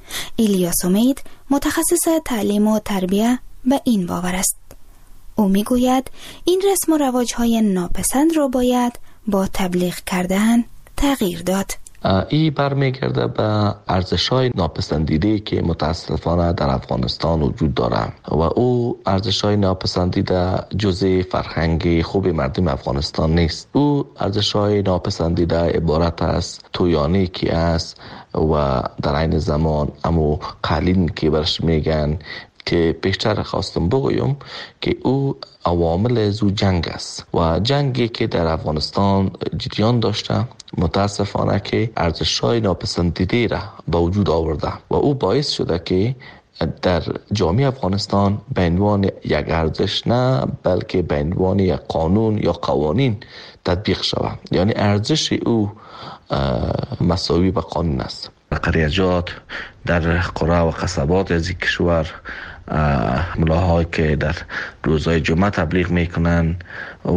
الیاس امید متخصص تعلیم و تربیه به این باور است. او می گوید این رسم و رواج‌های ناپسند را باید با تبلیغ کردن تغییر داد. ای برمیگرده به ارزش‌های ناپسندیده که متاسفانه در افغانستان وجود دارد و او ارزش‌های ناپسندیده جزء فرهنگ خوب مردم افغانستان نیست. او ارزش‌های ناپسندیده عبارت است تویانی که است و در عین زمان امو قالین که برش میگن که بیشتر خواستم بگویم که او عوامل زو جنگ است و جنگی که در افغانستان جریان داشته متاسفانه که ارزش‌های ناپسندیده را به وجود آورده و او باعث شده که در جامعه افغانستان به عنوان یک ارزش نه بلکه به عنوان یک قانون یا قوانین تطبیق شود، یعنی ارزش او مساوی به قانون است. قریجات در قرى و قصبات از کشور ملاهایی که در روزهای جمعه تبلیغ میکنن و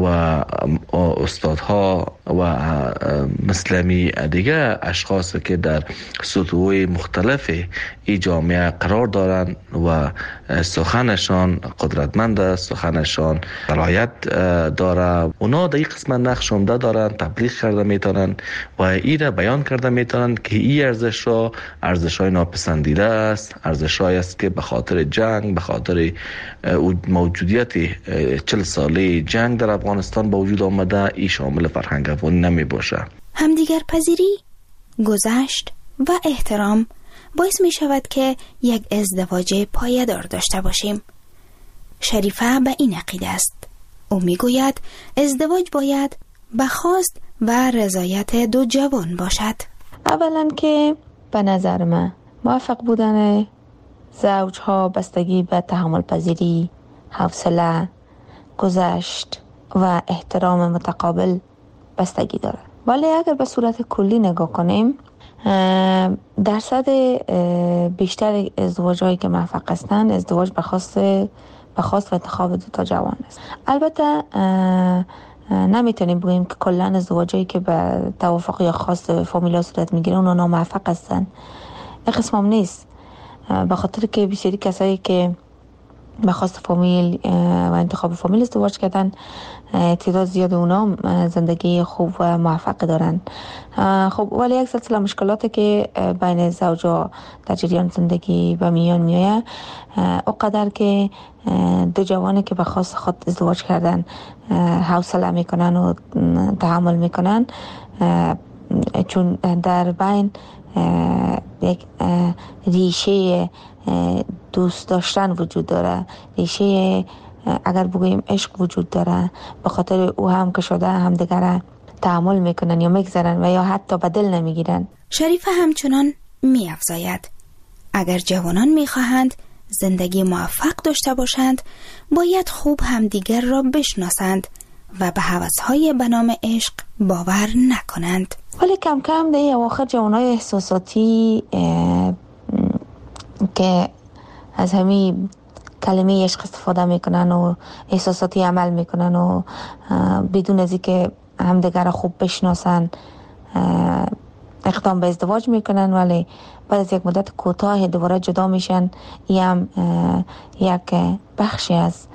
استادها و مسلمی دیگه اشخاص که در سطوح مختلف ای جامعه قرار دارن و سخنشان قدرتمند است، سخنشان صلاحیت داره، اونا در این قسمت نقش عمده دارن، تبلیغ کرده میتونن و ای را بیان کرده میتونن که این ارزش را ارزش‌های ناپسندیده است، ارزش‌هایی است که به خاطر جنگ، به خاطر موجودیت چل ساله جنگ در افغانستان با وجود آمده، ای شامل فرهنگ افغانی نمی باشه. همدیگر پذیری، گذشت و احترام باعث می شود که یک ازدواج پایدار داشته باشیم. شریفه به این عقیده است. او می گوید ازدواج باید به خواست و رضایت دو جوان باشد. اولا که به نظر من موفق بودن زوجها بستگی به تحمل پذیری، حوصله، گذشت و احترام متقابل بستگی داره. ولی اگر به صورت کلی نگاه کنیم درصد بیشتر ازدواج‌هایی که موفق هستند ازدواج به خواست به خواست و انتخاب دو تا جوان است. البته نمیتونیم بگیم که کلا ازدواجایی که به توافق یا خواست فامیلا صورت میگیره اونا ناموفق هستن. این قسم هم نیست، به خاطر که بسیاری کسایی که به خواست فامیل و انتخاب فامیل ازدواج کردن، تعداد زیاد اونا زندگی خوب و موفق دارن. خب ولی یک سلسله مشکلاتی که بین زوجا در جریان زندگی به میان میایه، اونقدر که دو جوانی که به خواست خود ازدواج کردن حوصله میکنن و تحمل میکنن، چون در بین یک ریشه دوست داشتن وجود داره، ریشه اگر بگوییم عشق وجود داره، به خاطر او هم که شده هم دیگر تحمل میکنن یا میگذارن و یا حتی به دل نمیگیرن. شریفه همچنان میافزاید اگر جوانان میخواهند زندگی موفق داشته باشند باید خوب همدیگر را بشناسند و به هوس‌های به نام عشق باور نکنند. ولی کم کم در اواخر جوانای احساساتی که از همین کلمه عشق استفاده میکنن و احساساتی عمل میکنن و بدون از اینکه همدیگر خوب بشناسن اقدام به ازدواج میکنن، ولی بعد از یک مدت کوتاه دوباره جدا میشن. این هم یک بخشی از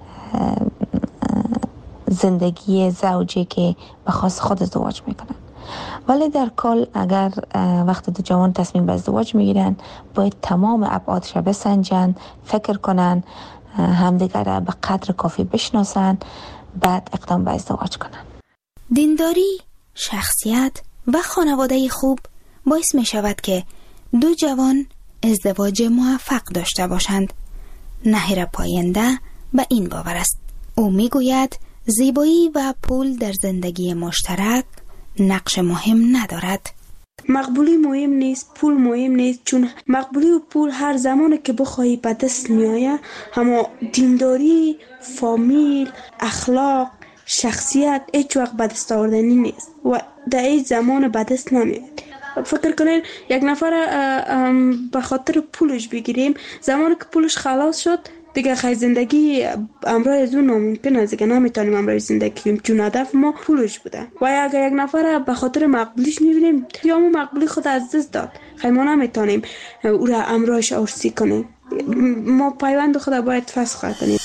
زندگی زوجی که به خاص خود ازدواج میکنن. ولی در کل اگر وقت دو جوان تصمیم به ازدواج میگیرن باید تمام ابعادش بسنجن، فکر کنن، همدیگر را به قدر کافی بشناسن، بعد اقدام به ازدواج کنن. دینداری، شخصیت و خانواده خوب باعث می شود که دو جوان ازدواج موفق داشته باشند. نهیر پاینده به این باور است. او می گوید زیبایی و پول در زندگی مشترک نقش مهم ندارد. مقبولی مهم نیست، پول مهم نیست، چون مقبولی و پول هر زمانی که بخواهی به دست میآید، اما دینداری، فامیل، اخلاق، شخصیت هیچ وقت به دست آوردنی نیست و در این زمان به دست نمیاد. فکر کنید یک نفر به خاطر پولش بگیریم، زمانی که پولش خلاص شد دیگه خیلی زندگی امرای از اون ناممکن است، دیگه نمیتونیم امرای زندگی کنیم، چون هدف ما پولش بوده. و اگر یک نفر به خاطر مقبولیش میبینیم یا ما مقبولی خود از دست داد، خیلی ما نمیتونیم او را امرایش ارسی کنیم. ما پیوند خود باید فسخ کنیم.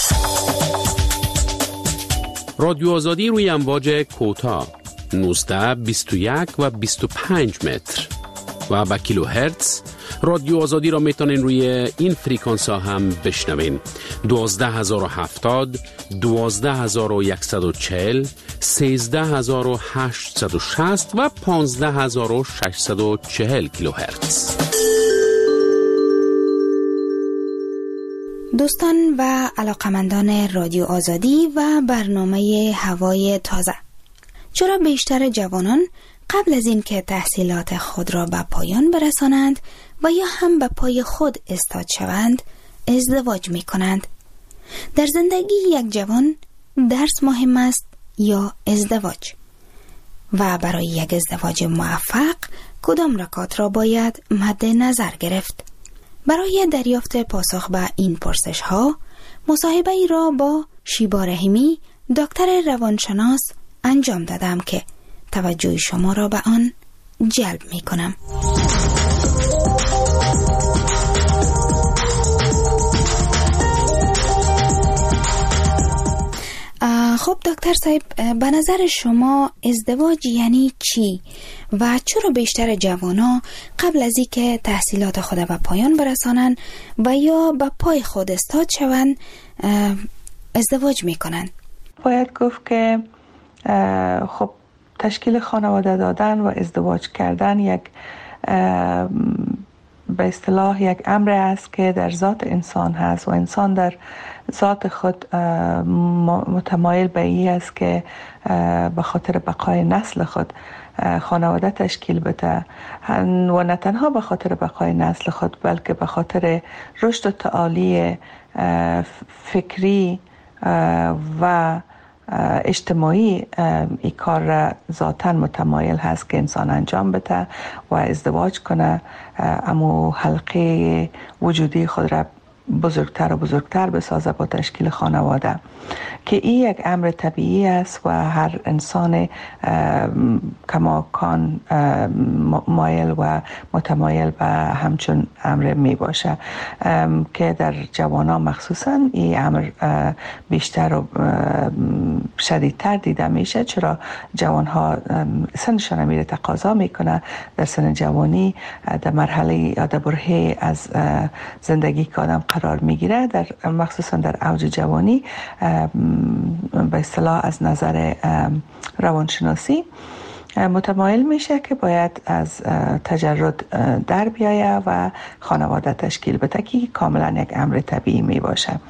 رادیو آزادی روی امواج کوتاه نوزده، بیست و یک و بیست و پنج متر و با کیلو هرتز. رادیو آزادی را میتونین روی این فریکانس ها هم بشنوین: دوازده هزار و هفتاد، دوازده هزار و صد و چهل، سیزده هزار و هشتصد و شصت و پانزده هزار و ششصد و چهل کیلو هرتز. دوستان و علاقمندان رادیو آزادی و برنامه هوای تازه، چرا بیشتر جوانان قبل از این که تحصیلات خود را به پایان برسانند و یا هم به پای خود استاد شوند ازدواج می کنند؟ در زندگی یک جوان درس مهم است یا ازدواج؟ و برای یک ازدواج موفق کدام نکات را باید مد نظر گرفت؟ برای دریافت پاسخ به این پرسش ها مصاحبه ای را با شیبا رحیمی، دکتر روانشناس انجام دادم که توجه شما را به آن جلب می کنم. خب دکتر صاحب، به نظر شما ازدواج یعنی چی و چرا بیشتر جوانا قبل از اینکه تحصیلات خود به پایان برسانن و یا به پای خود استاد شوند ازدواج میکنن؟ باید گفت که خب تشکیل خانواده دادن و ازدواج کردن یک به اصطلاح یک امر است که در ذات انسان هست و انسان در ذات خود متمایل به این است که به خاطر بقای نسل خود خانواده تشکیل بده و نه تنها به خاطر بقای نسل خود بلکه به خاطر رشد و تعالی فکری و اجتماعی این کار را ذاتاً متمایل هست که انسان انجام بده و ازدواج کنه، اما حلقه وجودی خود را بزرگتر و بزرگتر بسازه با تشکیل خانواده، که این یک امر طبیعی است و هر انسان کماکان مایل و متمایل به همچون امر می باشه، که در جوانان مخصوصا این امر بیشتر و شدیدتر دیده میشه. چرا جوان ها سنشان میره تقاضا میکنه در سن جوانی، در مرحله یا در برهه از زندگی که آدم قرار میگیره، در مخصوصا در اوج جوانی به اصطلاح از نظر روانشناسی متمایل میشه که باید از تجرد در بیایه و خانواده تشکیل بده، که کاملا یک امر طبیعی می باشه.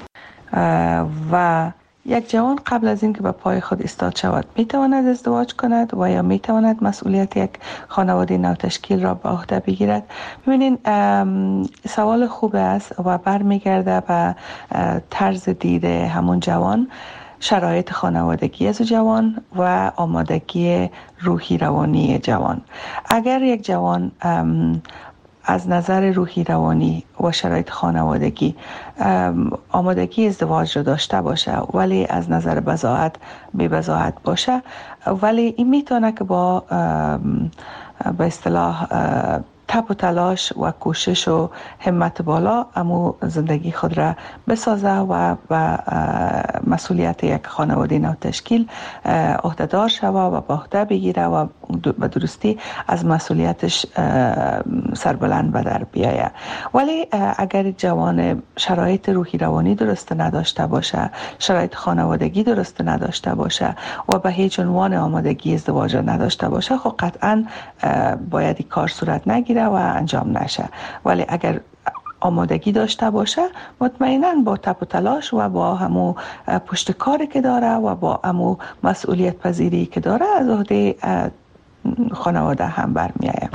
و یک جوان قبل از اینکه به پای خود ایستاد شود میتواند ازدواج کند و یا میتواند مسئولیت یک خانواده نو تشکیل را به عهده بگیرد. ببینین سوال خوب است و برمیگرده به طرز دید همون جوان، شرایط خانوادگی از جوان و آمادگی روحی روانی جوان. اگر یک جوان از نظر روحی روانی و شرایط خانوادگی آمادگی ازدواج رو داشته باشه، ولی از نظر بضاعت بی بضاعت باشه، ولی این میتونه که با به اصطلاح تپ و تلاش و کوشش و همت بالا امو زندگی خود را بسازه و و مسئولیت یک خانواده نو تشکیل عهده‌دار شوه و به عهده بگیره و به درستی از مسئولیتش سربلند به در بیایه. ولی اگر جوان شرایط روحی روانی درست نداشته باشه، شرایط خانوادگی درست نداشته باشه و به هیچ عنوان آمادگی ازدواج نداشته باشه، خب قطعا باید این کار صورت نگیره و انجام نشه. ولی اگر آمادگی داشته باشه، مطمئنا با تپ و تلاش و با همو پشت کاری که داره و با همو مسئولیت پذیری که داره از عهده خانواده هم برمیآید.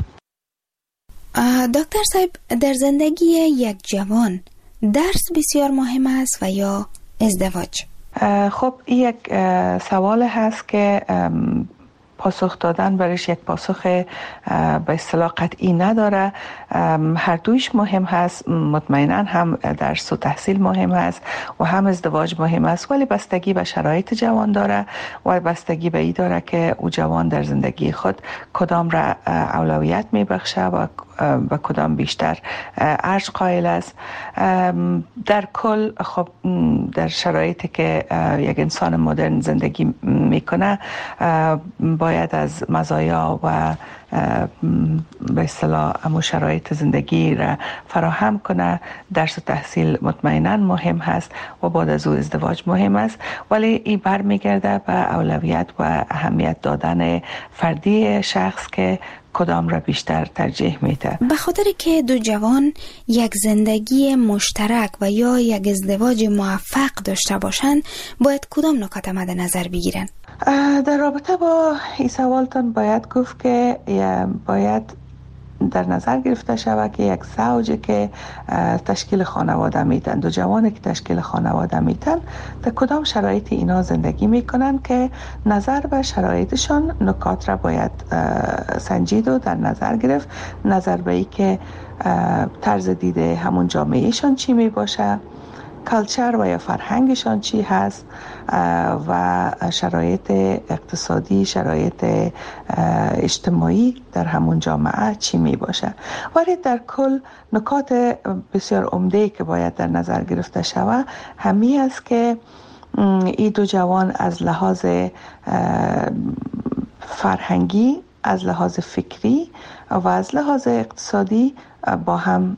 دکتر صاحب، در زندگی یک جوان درس بسیار مهم است و یا ازدواج؟ خب این یک سوال هست که پاسخ دادن برش یک پاسخ به اصطلاح قطعی نداره. هر دویش مهم هست، مطمئنا هم درس و تحصیل مهم هست و هم ازدواج مهم است، ولی بستگی به شرایط جوان داره و بستگی به این داره که او جوان در زندگی خود کدام را اولویت میبخشه و به کدام بیشتر ارج قائل است. در کل خب در شرایطی که یک انسان مدرن زندگی میکنه باید از مزایا و به اصطلاح امو شرایط زندگی را فراهم کنه. درس و تحصیل مطمئنا مهم هست و بعد از او ازدواج مهم است، ولی این برمیگرده به اولویت و اهمیت دادن فردی شخص که کدام را بیشتر ترجیح میده. به خاطر که دو جوان یک زندگی مشترک و یا یک ازدواج موفق داشته باشند، باید کدام نکات مد نظر بگیرن؟ در رابطه با این سوالتان باید گفت که باید در نظر گرفته شود که یک زوجی که تشکیل خانواده میتن، دو جوانی که تشکیل خانواده میتن، در کدام شرایطی اینا زندگی میکنن که نظر به شرایطشان نکات را باید سنجید و در نظر گرفت. نظر به ای که طرز دیده همون جامعهشان چی می باشه، کلچر و یا فرهنگشان چی هست و شرایط اقتصادی، شرایط اجتماعی در همون جامعه چی می باشه. ولی در کل نکات بسیار عمده‌ای که باید در نظر گرفته شود همی است که این دو جوان از لحاظ فرهنگی، از لحاظ فکری و از لحاظ اقتصادی با هم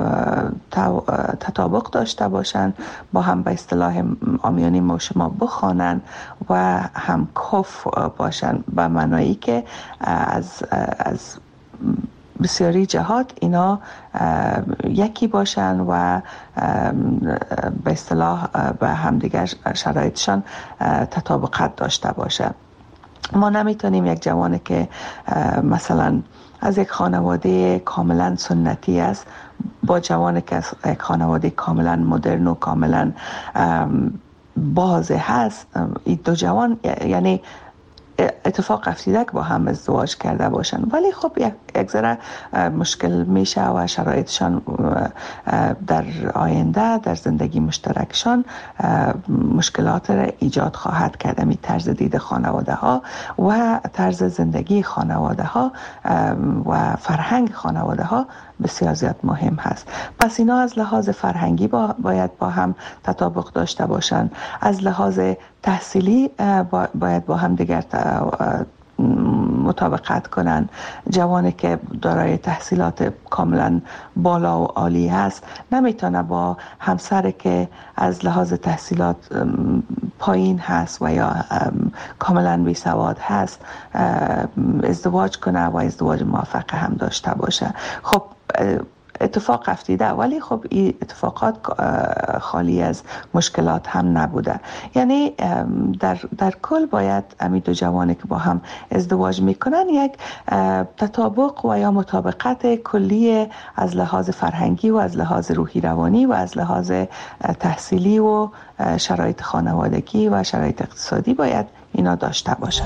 تطابق داشته باشند، با هم به اصطلاح عامیانه ما شما بخوانند و هم کف باشند، به معنایی که از از بسیاری جهات اینا یکی باشن و به اصطلاح به همدیگر شرایطشان تطابقت داشته باشه. ما نمیتونیم یک جوانی که مثلا از یک خانواده کاملا سنتی است با جوانی که از یک خانواده کاملا مدرن و کاملا باز هست، این دو جوان یعنی اتفاق افتیده که با هم ازدواج کرده باشن، ولی خب یک ذره مشکل میشه و شرایطشان در آینده در زندگی مشترکشان مشکلات را ایجاد خواهد کرد. می طرز دید خانواده ها و طرز زندگی خانواده ها و فرهنگ خانواده ها بسیار زیاد مهم هست. پس اینا از لحاظ فرهنگی با باید با هم تطابق داشته باشن، از لحاظ تحصیلی باید با هم دیگر مطابقت کنن. جوانی که دارای تحصیلات کاملا بالا و عالی هست نمیتونه با همسر که از لحاظ تحصیلات پایین هست و یا کاملا بی سواد هست ازدواج کنه و ازدواج موفق هم داشته باشه. خب اتفاق افتیده، ولی خب این اتفاقات خالی از مشکلات هم نبوده. یعنی در, در کل باید امی دو جوانی که با هم ازدواج میکنن یک تطابق و یا مطابقت کلی از لحاظ فرهنگی و از لحاظ روحی روانی و از لحاظ تحصیلی و شرایط خانوادگی و شرایط اقتصادی باید اینا داشته باشن.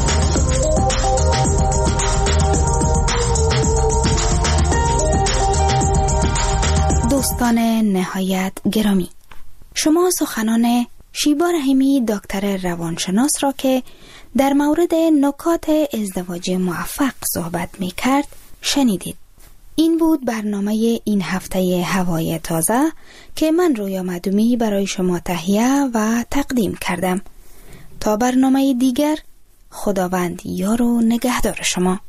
دوستان نهایت گرامی، شما سخنان شیبا رحیمی دکتر روانشناس را که در مورد نکات ازدواج موفق صحبت می کرد شنیدید. این بود برنامه این هفته هوای تازه که من رویا مدومی برای شما تهیه و تقدیم کردم. تا برنامه دیگر، خداوند یار و نگهدار شما.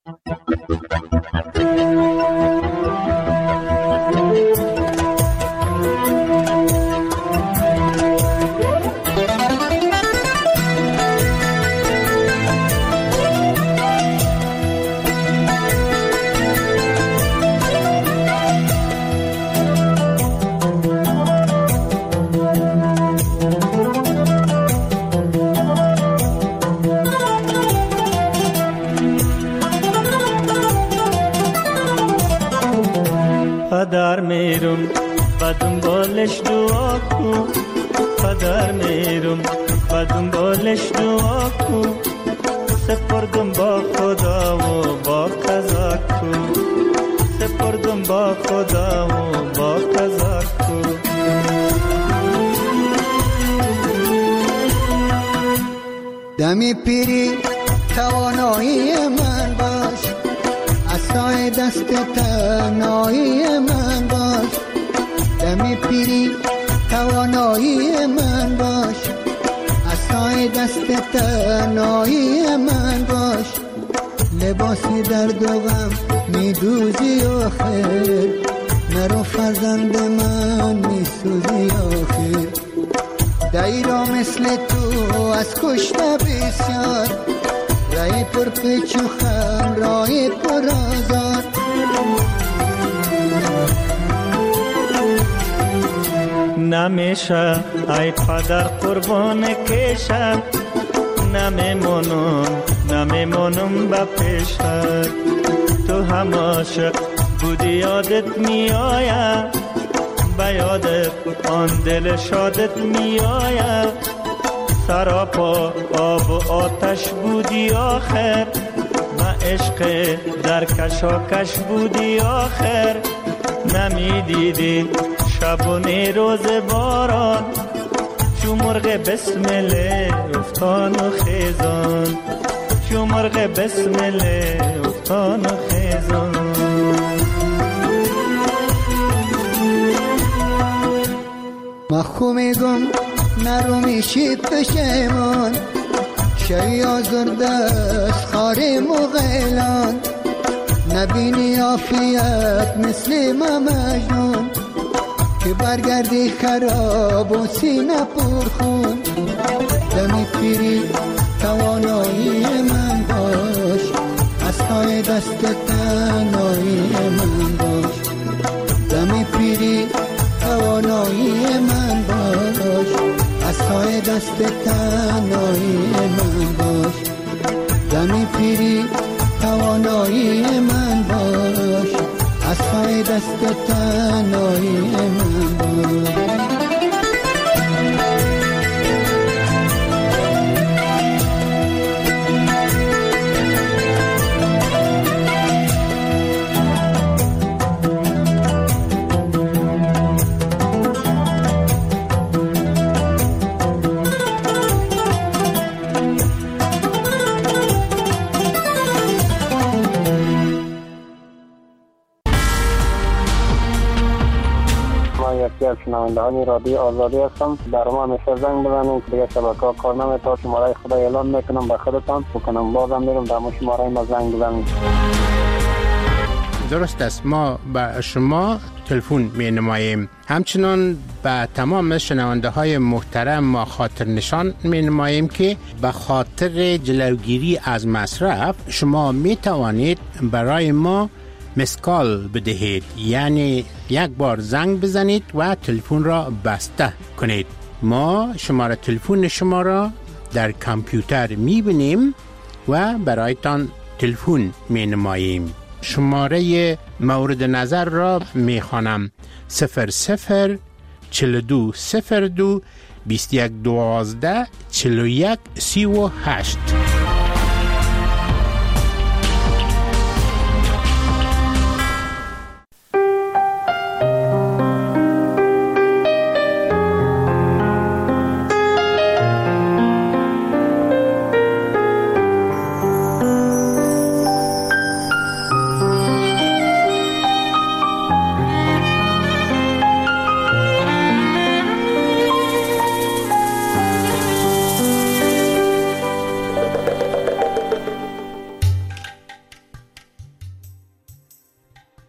پدر میرم و دنبالش دعا کن، پدر میرم و دنبالش دعا کن، سپردم با خدا و با قضا کن، سپردم با خدا و با قضا کن. دمی پیری توانایی من باش، عصای دست تنهایی من باش. دمی پیری توانایی من باش، عصای دست تنهایی من باش. لباسی درد و غم میدوزی آخر، مرا فرزند من میسوزی آخر. دایرا مثل تو از کشته بسیار، رای پر پیچ و خم رای پر آزار. نمیشه ای پدر قربان کشم، نمیمونم نمیمونم با پیشت. تو هم عاشق بودی یادت میآید، به یادت آن دل شادت میآید. سراپا آب و آتش بودی آخر، ما عشق در کشاکش بودی آخر. نمیدیدی شب و روز باران، چو مرغ بسمله افتان و خیزان، چو مرغ بسمله افتان و خیزان. ما خو میگم نرو میشی پشیمان، شوی آزرده از خاری مغیلان. نبینی عافیت مثل ما مجنون، که برگردی خراب و سینه پرخون. دمی پیری توانایی من باش، عصای دست تنهایی من باش. دمی پیری توانایی من باش، عصای دست تنهایی من باش. دمی پیری توانایی من باش، عصای دست تنهایی من باش. یکی از شنوندهان رادیو آزادی هستم. در ما همیشه زنگ بزنید که دیگه شبکه‌ها کار نمی‌کنه. شماره خدا اعلان میکنم به خودتان بکنم بازم میرم در مو شماره ما زنگ بزنید. درست است، ما به شما تلفن می نماییم. همچنان به تمام شنونده های محترم ما خاطر نشان می نماییم که به خاطر جلوگیری از مصرف شما می توانید برای ما مسکال بدهید، یعنی یک بار زنگ بزنید و تلفن را بسته کنید. ما شماره تلفن شما را در کامپیوتر می بینیم و برایتان تلفن می نماییم. شماره مورد نظر را می خوانم: صفر صفر چل دو صفر دو بیست یک دوازده چل یک سی و هشت.